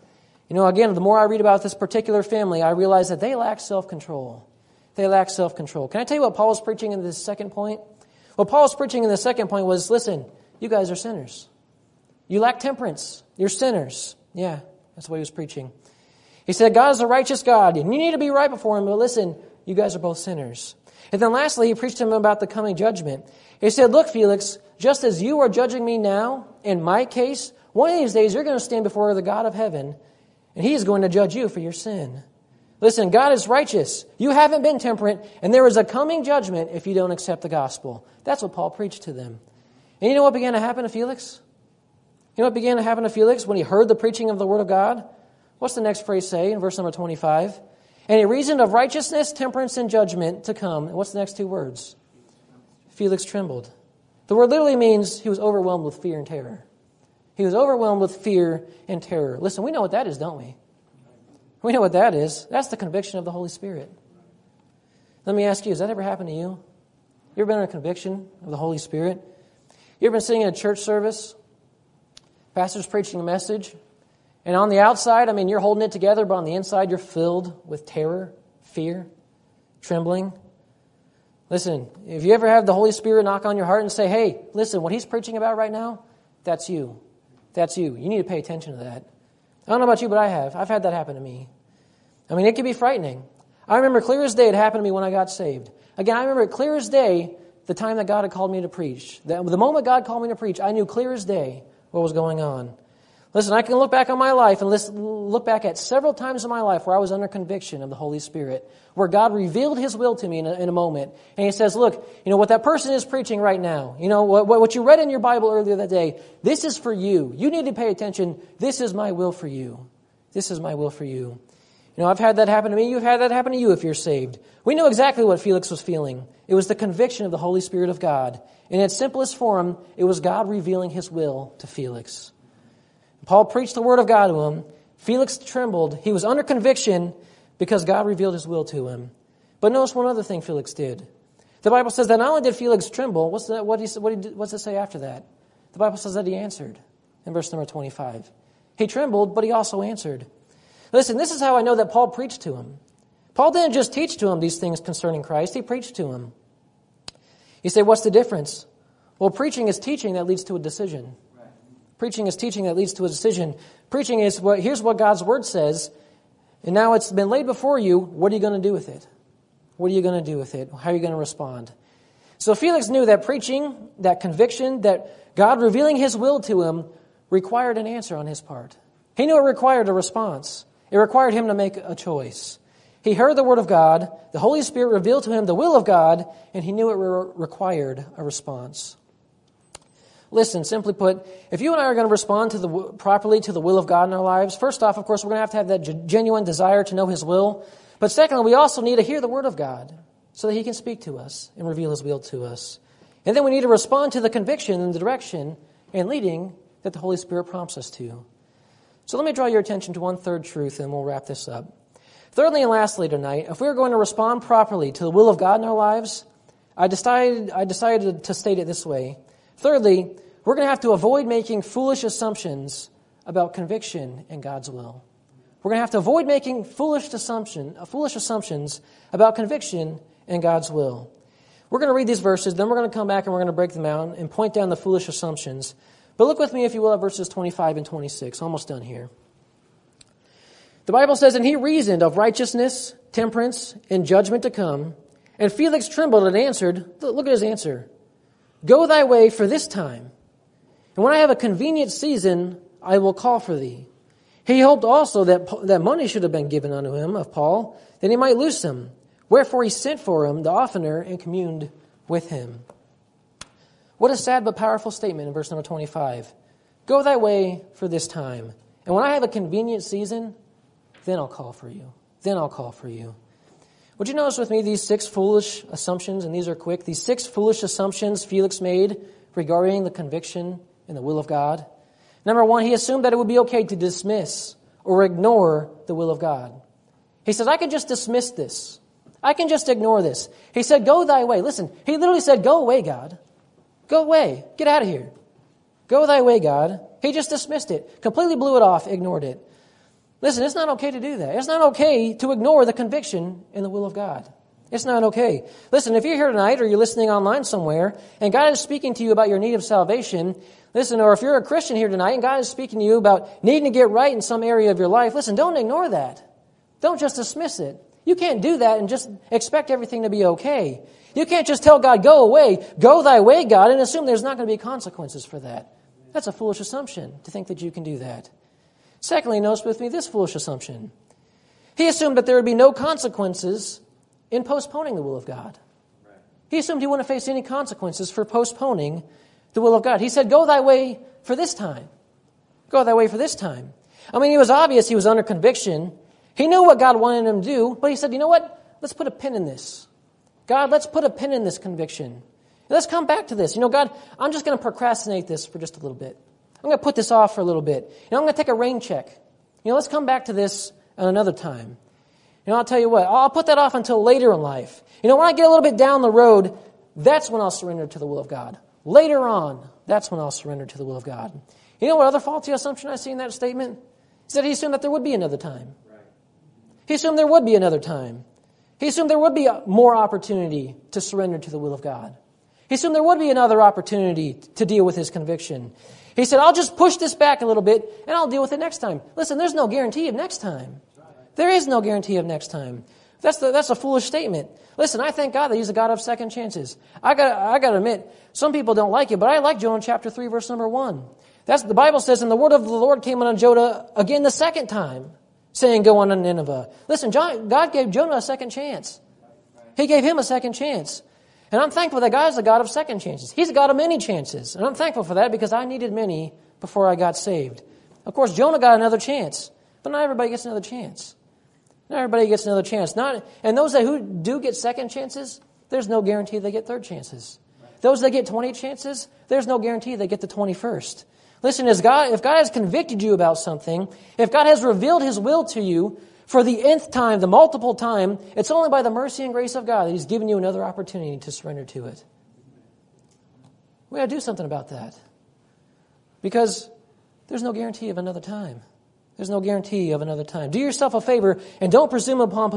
Again, the more I read about this particular family, I realize that they lack self-control. They lack self-control. Can I tell you what Paul was preaching in this second point? What Paul was preaching in the second point was, listen, you guys are sinners. You lack temperance. You're sinners. Yeah, that's what he was preaching. He said, God is a righteous God, and you need to be right before Him, but listen, you guys are both sinners. And then lastly, he preached to him about the coming judgment. He said, look, Felix, just as you are judging me now, in my case, one of these days you're going to stand before the God of heaven, and He is going to judge you for your sin. Listen, God is righteous. You haven't been temperate, and there is a coming judgment if you don't accept the gospel. That's what Paul preached to them. And you know what began to happen to Felix? You know what began to happen to Felix when he heard the preaching of the Word of God? What's the next phrase say in verse number 25? And he reasoned of righteousness, temperance, and judgment to come. And what's the next two words? Felix trembled. The word literally means he was overwhelmed with fear and terror. He was overwhelmed with fear and terror. Listen, we know what that is, don't we? We know what that is. That's the conviction of the Holy Spirit. Let me ask you, has that ever happened to you? You ever been under a conviction of the Holy Spirit? You ever been sitting in a church service? Pastor's preaching a message. And on the outside, you're holding it together, but on the inside, you're filled with terror, fear, trembling. Listen, if you ever have the Holy Spirit knock on your heart and say, hey, listen, what He's preaching about right now, that's you. That's you. You need to pay attention to that. I don't know about you, but I have. I've had that happen to me. It can be frightening. I remember clear as day it happened to me when I got saved. Again, I remember clear as day the time that God had called me to preach. The moment God called me to preach, I knew clear as day what was going on. Listen, I can look back on my life and look back at several times in my life where I was under conviction of the Holy Spirit, where God revealed His will to me in a moment. And He says, look, what that person is preaching right now, what you read in your Bible earlier that day, this is for you. You need to pay attention. This is my will for you. This is my will for you. I've had that happen to me. You've had that happen to you if you're saved. We know exactly what Felix was feeling. It was the conviction of the Holy Spirit of God. In its simplest form, it was God revealing His will to Felix. Paul preached the Word of God to him. Felix trembled. He was under conviction because God revealed His will to him. But notice one other thing Felix did. The Bible says that not only did Felix tremble, what's it say after that? The Bible says that he answered in verse number 25. He trembled, but he also answered. Listen, this is how I know that Paul preached to him. Paul didn't just teach to him these things concerning Christ. He preached to him. You say, what's the difference? Well, preaching is teaching that leads to a decision. Preaching is teaching that leads to a decision. Preaching is, here's what God's Word says, and now it's been laid before you. What are you going to do with it? What are you going to do with it? How are you going to respond? So Felix knew that preaching, that conviction, that God revealing His will to him required an answer on his part. He knew it required a response. It required him to make a choice. He heard the Word of God, the Holy Spirit revealed to him the will of God, and he knew it required a response. Listen, simply put, if you and I are going to respond properly to the will of God in our lives, first off, of course, we're going to have that genuine desire to know His will. But secondly, we also need to hear the Word of God so that He can speak to us and reveal His will to us. And then we need to respond to the conviction and the direction and leading that the Holy Spirit prompts us to. So let me draw your attention to one third truth, and we'll wrap this up. Thirdly and lastly tonight, if we're going to respond properly to the will of God in our lives, I decided to state it this way. Thirdly, we're going to have to avoid making foolish assumptions about conviction and God's will. We're going to have to avoid making foolish assumptions about conviction and God's will. We're going to read these verses, then we're going to come back and we're going to break them out and point down the foolish assumptions. But look with me, if you will, at verses 25 and 26. Almost done here. The Bible says, and he reasoned of righteousness, temperance, and judgment to come. And Felix trembled and answered, look at his answer, go thy way for this time. And when I have a convenient season, I will call for thee. He hoped also that money should have been given unto him of Paul, that he might loose him. Wherefore he sent for him the oftener and communed with him. What a sad but powerful statement in verse number 25. Go thy way for this time. And when I have a convenient season, then I'll call for you. Then I'll call for you. Would you notice with me these 6 foolish assumptions, and these are quick, these 6 foolish assumptions Felix made regarding the conviction and the will of God? Number 1, he assumed that it would be okay to dismiss or ignore the will of God. He says, I can just dismiss this. I can just ignore this. He said, go thy way. Listen, he literally said, go away, God. Go away. Get out of here. Go thy way, God. He just dismissed it. Completely blew it off, ignored it. Listen, it's not okay to do that. It's not okay to ignore the conviction in the will of God. It's not okay. Listen, if you're here tonight or you're listening online somewhere and God is speaking to you about your need of salvation, listen, or if you're a Christian here tonight and God is speaking to you about needing to get right in some area of your life, listen, don't ignore that. Don't just dismiss it. You can't do that and just expect everything to be okay. You can't just tell God, go away, go thy way, God, and assume there's not going to be consequences for that. That's a foolish assumption to think that you can do that. Secondly, notice with me this foolish assumption. He assumed that there would be no consequences in postponing the will of God. He assumed he wouldn't face any consequences for postponing the will of God. He said, go thy way for this time. Go thy way for this time. I mean, it was obvious he was under conviction. He knew what God wanted him to do, but he said, you know what? Let's put a pin in this. God, let's put a pin in this conviction. Let's come back to this. You know, God, I'm just going to procrastinate this for just a little bit. I'm going to put this off for a little bit. You know, I'm going to take a rain check. You know, let's come back to this at another time. You know, I'll tell you what, I'll put that off until later in life. You know, when I get a little bit down the road, that's when I'll surrender to the will of God. Later on, that's when I'll surrender to the will of God. You know what other faulty assumption I see in that statement? Is that he assumed that there would be another time. He assumed there would be another time. He assumed there would be more opportunity to surrender to the will of God. He assumed there would be another opportunity to deal with his conviction. He said, I'll just push this back a little bit and I'll deal with it next time. Listen, there's no guarantee of next time. There is no guarantee of next time. That's a foolish statement. Listen, I thank God that He's a God of second chances. I got to admit, some people don't like it, but I like Jonah chapter 3, verse number 1. That's the Bible says, and the word of the Lord came unto Jonah again the second time, saying, go unto Nineveh. Listen, God gave Jonah a second chance. He gave him a second chance. And I'm thankful that God is a God of second chances. He's a God of many chances. And I'm thankful for that because I needed many before I got saved. Of course, Jonah got another chance, but not everybody gets another chance. Not everybody gets another chance. And those who do get second chances, there's no guarantee they get third chances. Those that get 20 chances, there's no guarantee they get the 21st. Listen, if God has convicted you about something, if God has revealed His will to you for the nth time, the multiple time, it's only by the mercy and grace of God that He's given you another opportunity to surrender to it. We got to do something about that. Because there's no guarantee of another time. There's no guarantee of another time. Do yourself a favor and don't presume upon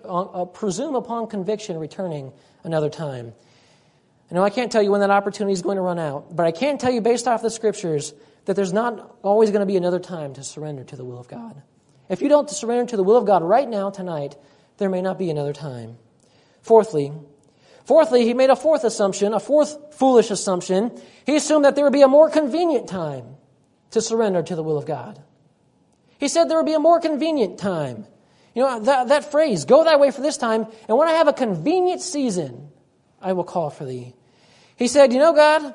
conviction returning another time. I know I can't tell you when that opportunity is going to run out, but I can tell you based off the Scriptures that there's not always going to be another time to surrender to the will of God. If you don't surrender to the will of God right now, tonight, there may not be another time. Fourthly, he made a fourth foolish assumption. He assumed that there would be a more convenient time to surrender to the will of God. He said there would be a more convenient time. You know, that phrase, go thy way for this time, and when I have a convenient season, I will call for thee. He said, you know, God,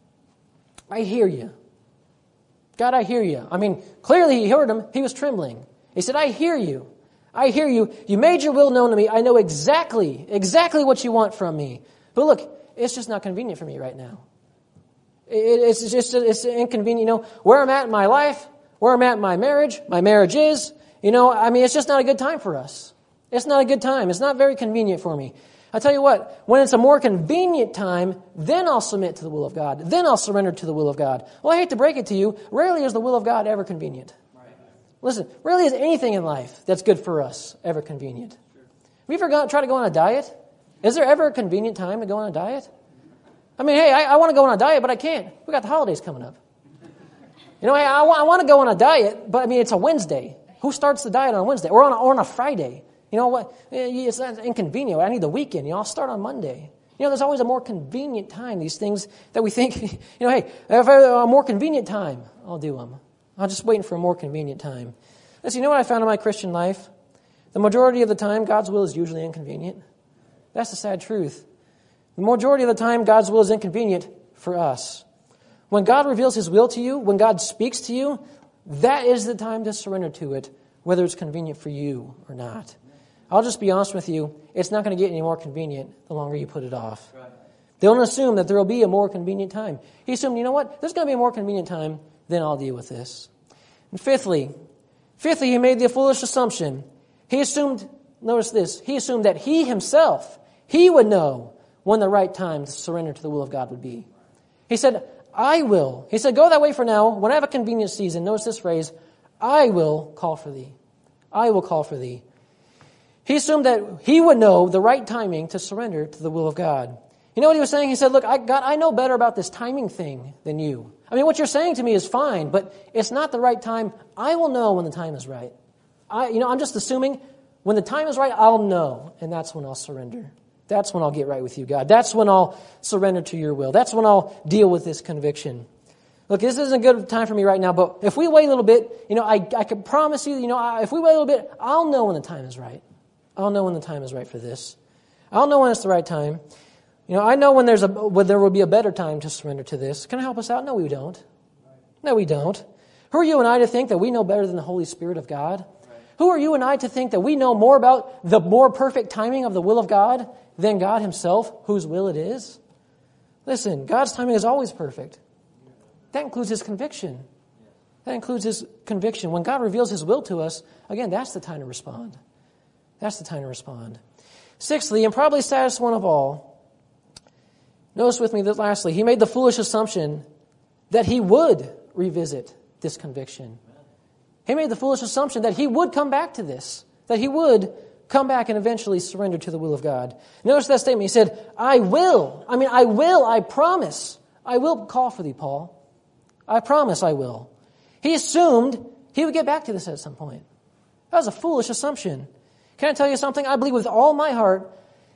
I hear you. God, I hear you. I mean, clearly he heard him. He was trembling. He said, I hear you. I hear you. You made your will known to me. I know exactly what you want from me. But look, it's just not convenient for me right now. It's inconvenient. You know, where I'm at in my life, where I'm at in my marriage is, you know, I mean, it's just not a good time for us. It's not a good time. It's not very convenient for me. I tell you what, when it's a more convenient time, then I'll submit to the will of God. Then I'll surrender to the will of God. Well, I hate to break it to you, rarely is the will of God ever convenient. Listen, rarely is anything in life that's good for us ever convenient. Have you ever tried to go on a diet? Is there ever a convenient time to go on a diet? I mean, hey, I want to go on a diet, but I can't. We got the holidays coming up. You know, hey, I want to go on a diet, but I mean, it's a Wednesday. Who starts the diet on a Wednesday or on a Friday? You know what? It's inconvenient. I need the weekend. You know, I'll start on Monday. You know, there's always a more convenient time. These things that we think, you know, hey, if I have a more convenient time, I'll do them. I'm just waiting for a more convenient time. Listen, you know what I found in my Christian life? The majority of the time, God's will is usually inconvenient. That's the sad truth. The majority of the time, God's will is inconvenient for us. When God reveals His will to you, when God speaks to you, that is the time to surrender to it, whether it's convenient for you or not. I'll just be honest with you, it's not going to get any more convenient the longer you put it off. Don't assume that there will be a more convenient time. He assumed, you know what, there's going to be a more convenient time, then I'll deal with this. And fifthly, he made the foolish assumption. He assumed, notice this, he assumed that he himself, he would know when the right time to surrender to the will of God would be. He said, I will. He said, go that way for now. When I have a convenient season, notice this phrase, I will call for thee. I will call for thee. He assumed that he would know the right timing to surrender to the will of God. You know what he was saying? He said, look, God, I know better about this timing thing than you. I mean, what you're saying to me is fine, but it's not the right time. I will know when the time is right. I'm just assuming when the time is right, I'll know, and that's when I'll surrender. That's when I'll get right with you, God. That's when I'll surrender to your will. That's when I'll deal with this conviction. Look, this isn't a good time for me right now, but if we wait a little bit, I can promise you, if we wait a little bit, I'll know when the time is right. I'll know when the time is right for this. I'll know when it's the right time. I know when there will be a better time to surrender to this. Can I help us out? No, we don't. No, we don't. Who are you and I to think that we know better than the Holy Spirit of God? Right. Who are you and I to think that we know more about the more perfect timing of the will of God than God himself, whose will it is? Listen, God's timing is always perfect. That includes his conviction. That includes his conviction. When God reveals his will to us, again, that's the time to respond. That's the time to respond. Sixthly, and probably saddest one of all, notice with me that lastly, he made the foolish assumption that he would revisit this conviction. He made the foolish assumption that he would come back to this, that he would come back and eventually surrender to the will of God. Notice that statement. He said, I promise. I will call for thee, Paul. I promise I will. He assumed he would get back to this at some point. That was a foolish assumption. Can I tell you something? I believe with all my heart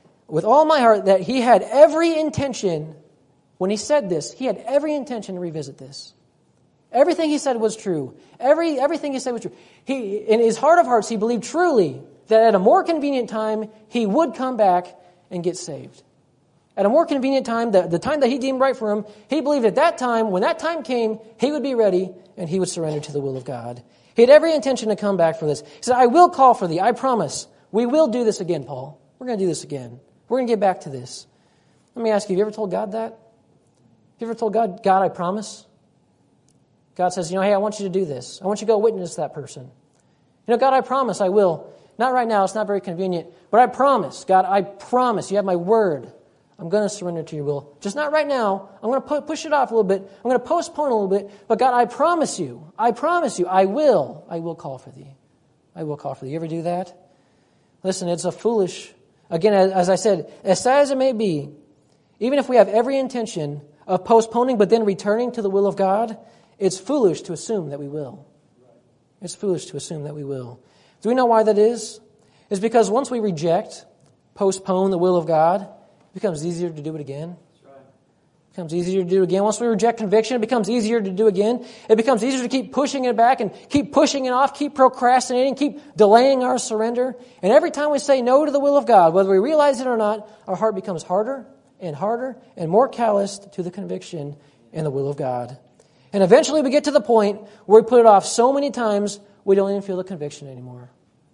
that he had every intention, when he said this, he had every intention to revisit this. Everything he said was true. Everything he said was true. In his heart of hearts, he believed truly that at a more convenient time, he would come back and get saved. At a more convenient time, the time that he deemed right for him, he believed at that time, when that time came, he would be ready and he would surrender to the will of God. He had every intention to come back for this. He said, I will call for thee. I promise. We will do this again, Paul. We're going to do this again. We're going to get back to this. Let me ask you, have you ever told God that? Have you ever told God, I promise? God says, hey, I want you to do this. I want you to go witness that person. God, I promise I will. Not right now. It's not very convenient. But I promise, God, I promise. You have my word. I'm going to surrender to your will. Just not right now. I'm going to push it off a little bit. I'm going to postpone a little bit. But God, I promise you, I will call for thee. I will call for thee. You ever do that? Listen, it's a foolish, again, as I said, as sad as it may be, even if we have every intention of postponing but then returning to the will of God, it's foolish to assume that we will. It's foolish to assume that we will. Do we know why that is? It's because once we reject, postpone the will of God, it becomes easier to do it again. It becomes easier to do it again. Once we reject conviction, it becomes easier to do again. It becomes easier to keep pushing it back and keep pushing it off, keep procrastinating, keep delaying our surrender. And every time we say no to the will of God, whether we realize it or not, our heart becomes harder and more calloused to the conviction and the will of God. And eventually we get to the point where we put it off so many times we don't even feel the conviction anymore.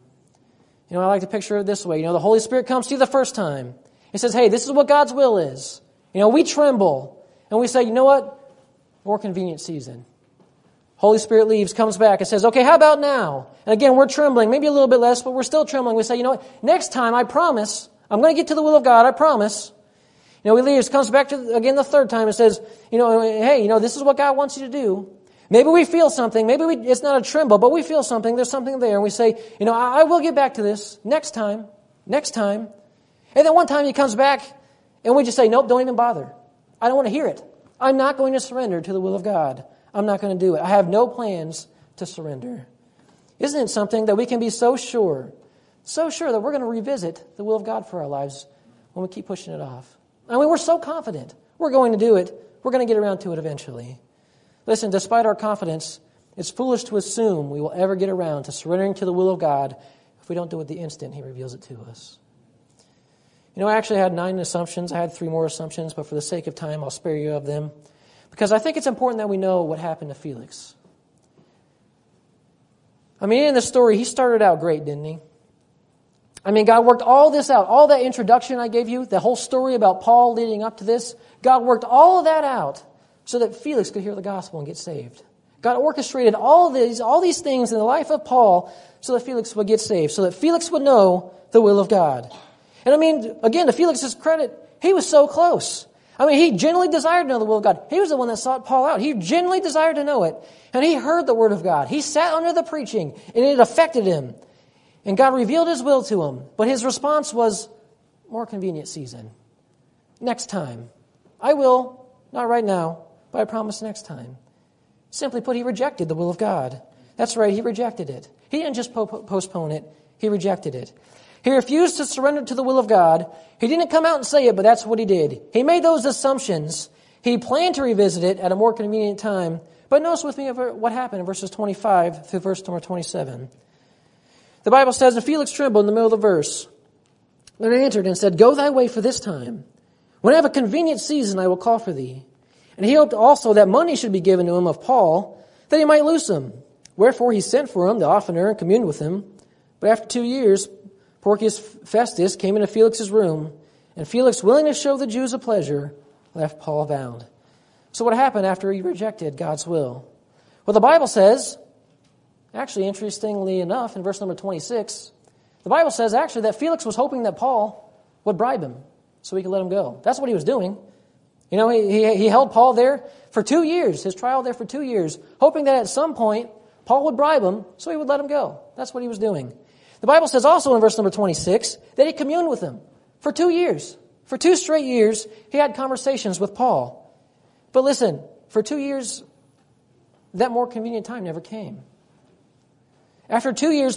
I like to picture it this way. The Holy Spirit comes to you the first time. He says, hey, this is what God's will is. We tremble. And we say, you know what? More convenient season. Holy Spirit leaves, comes back, and says, okay, how about now? And again, we're trembling. Maybe a little bit less, but we're still trembling. We say, you know what? Next time, I promise. I'm going to get to the will of God. I promise. He leaves, comes back to again the third time and says, hey, this is what God wants you to do. Maybe we feel something. Maybe it's not a tremble, but we feel something. There's something there. And we say, I will get back to this next time. And then one time he comes back and we just say, nope, don't even bother. I don't want to hear it. I'm not going to surrender to the will of God. I'm not going to do it. I have no plans to surrender. Isn't it something that we can be so sure that we're going to revisit the will of God for our lives when we keep pushing it off? We're so confident. We're going to do it. We're going to get around to it eventually. Listen, despite our confidence, it's foolish to assume we will ever get around to surrendering to the will of God if we don't do it the instant he reveals it to us. I actually had 9 assumptions. I had 3 more assumptions, but for the sake of time, I'll spare you of them. Because I think it's important that we know what happened to Felix. In the story, he started out great, didn't he? God worked all this out. All that introduction I gave you, the whole story about Paul leading up to this, God worked all of that out so that Felix could hear the gospel and get saved. God orchestrated all these things in the life of Paul so that Felix would get saved, so that Felix would know the will of God. And again, to Felix's credit, he was so close. He genuinely desired to know the will of God. He was the one that sought Paul out. He genuinely desired to know it. And he heard the word of God. He sat under the preaching, and it affected him. And God revealed his will to him. But his response was, more convenient season. Next time. I will, not right now, but I promise next time. Simply put, he rejected the will of God. That's right, he rejected it. He didn't just postpone it, he rejected it. He refused to surrender to the will of God. He didn't come out and say it, but that's what he did. He made those assumptions. He planned to revisit it at a more convenient time. But notice with me what happened in verses 25 through verse number 27. The Bible says, and Felix trembled in the middle of the verse. Then he answered and said, Go thy way for this time. When I have a convenient season, I will call for thee. And he hoped also that money should be given to him of Paul, that he might loose him. Wherefore he sent for him the oftener and communed with him. But after 2 years, Porcius Festus came into Felix's room, and Felix, willing to show the Jews a pleasure, left Paul bound. So what happened after he rejected God's will? Well, the Bible says, actually, interestingly enough, in verse number 26, the Bible says actually that Felix was hoping that Paul would bribe him so he could let him go. That's what he was doing. You know, he held Paul there for 2 years, his trial there for 2 years, hoping that at some point Paul would bribe him so he would let him go. That's what he was doing. The Bible says also in verse number 26 that he communed with him for 2 years. For 2 straight years, he had conversations with Paul. But listen, for 2 years, that more convenient time never came. After 2 years,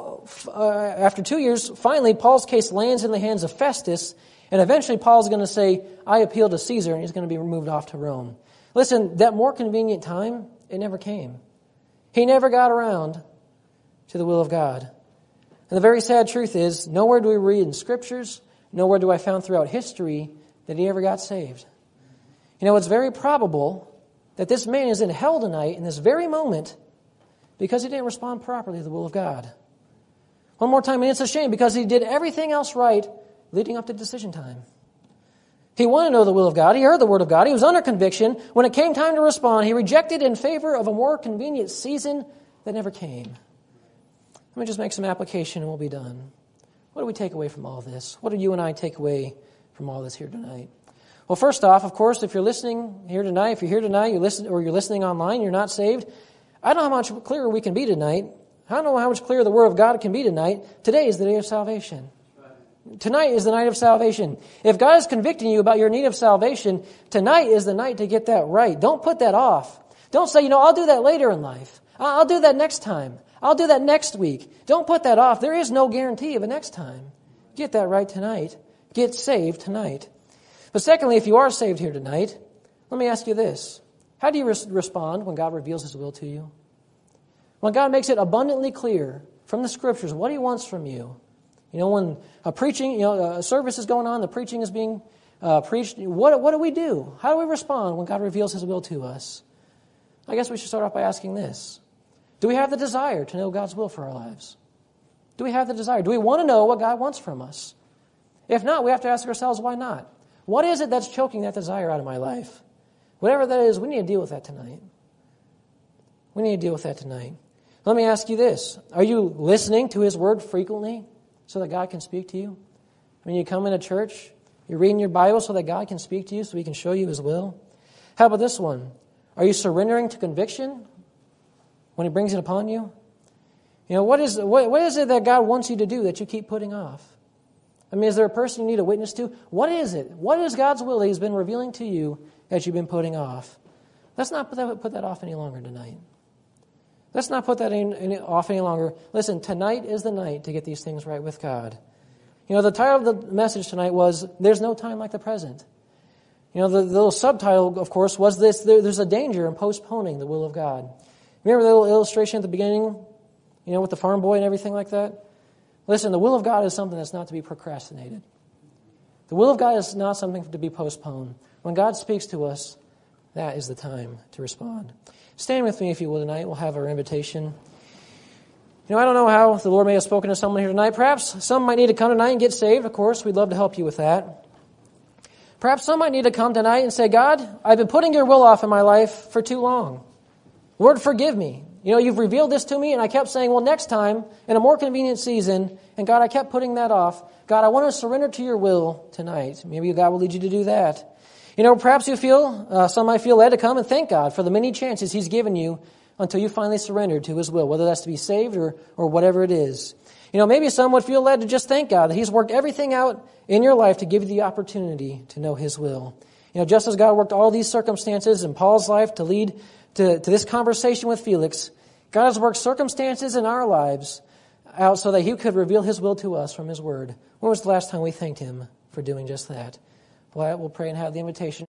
finally, Paul's case lands in the hands of Festus, and eventually Paul's going to say, I appeal to Caesar, and he's going to be removed off to Rome. Listen, that more convenient time, it never came. He never got around to the will of God. And the very sad truth is, nowhere do we read in Scriptures, nowhere do I find throughout history that he ever got saved. You know, it's very probable that this man is in hell tonight in this very moment because he didn't respond properly to the will of God. One more time, and it's a shame because he did everything else right leading up to decision time. He wanted to know the will of God. He heard the word of God. He was under conviction. When it came time to respond, he rejected in favor of a more convenient season that never came. Let me just make some application and we'll be done. What do we take away from all this? What do you and I take away from all this here tonight? Well, first off, of course, if you're listening here tonight, if you're here tonight, you're listening online, you're not saved, I don't know how much clearer we can be tonight. I don't know how much clearer the Word of God can be tonight. Today is the day of salvation. Tonight is the night of salvation. If God is convicting you about your need of salvation, tonight is the night to get that right. Don't put that off. Don't say, I'll do that later in life. I'll do that next time. I'll do that next week. Don't put that off. There is no guarantee of a next time. Get that right tonight. Get saved tonight. But secondly, if you are saved here tonight, let me ask you this. How do you respond when God reveals His will to you? When God makes it abundantly clear from the Scriptures what He wants from you. When a service is going on, the preaching is being preached, what do we do? How do we respond when God reveals His will to us? I guess we should start off by asking this. Do we have the desire to know God's will for our lives? Do we have the desire? Do we want to know what God wants from us? If not, we have to ask ourselves, why not? What is it that's choking that desire out of my life? Whatever that is, we need to deal with that tonight. We need to deal with that tonight. Let me ask you this. Are you listening to His Word frequently so that God can speak to you? When you come into church, you're reading your Bible so that God can speak to you, so He can show you His will? How about this one? Are you surrendering to conviction when He brings it upon you? What is it that God wants you to do that you keep putting off? Is there a person you need a witness to? What is it? What is God's will that He's been revealing to you that you've been putting off? Let's not put that off any longer tonight. Let's not put that off any longer. Listen, tonight is the night to get these things right with God. The title of the message tonight was, There's No Time Like the Present. The little subtitle, of course, was this, there's a danger in postponing the will of God. Remember the little illustration at the beginning, with the farm boy and everything like that? Listen, the will of God is something that's not to be procrastinated. The will of God is not something to be postponed. When God speaks to us, that is the time to respond. Stand with me, if you will, tonight. We'll have our invitation. I don't know how the Lord may have spoken to someone here tonight. Perhaps some might need to come tonight and get saved. Of course, we'd love to help you with that. Perhaps some might need to come tonight and say, God, I've been putting your will off in my life for too long. Lord, forgive me. You've revealed this to me, and I kept saying, well, next time, in a more convenient season, and God, I kept putting that off. God, I want to surrender to your will tonight. Maybe God will lead you to do that. Perhaps some might feel led to come and thank God for the many chances He's given you until you finally surrender to His will, whether that's to be saved or whatever it is. Maybe some would feel led to just thank God that He's worked everything out in your life to give you the opportunity to know His will. Just as God worked all these circumstances in Paul's life to lead to this conversation with Felix, God has worked circumstances in our lives out so that He could reveal His will to us from His Word. When was the last time we thanked Him for doing just that? Well, we'll pray and have the invitation.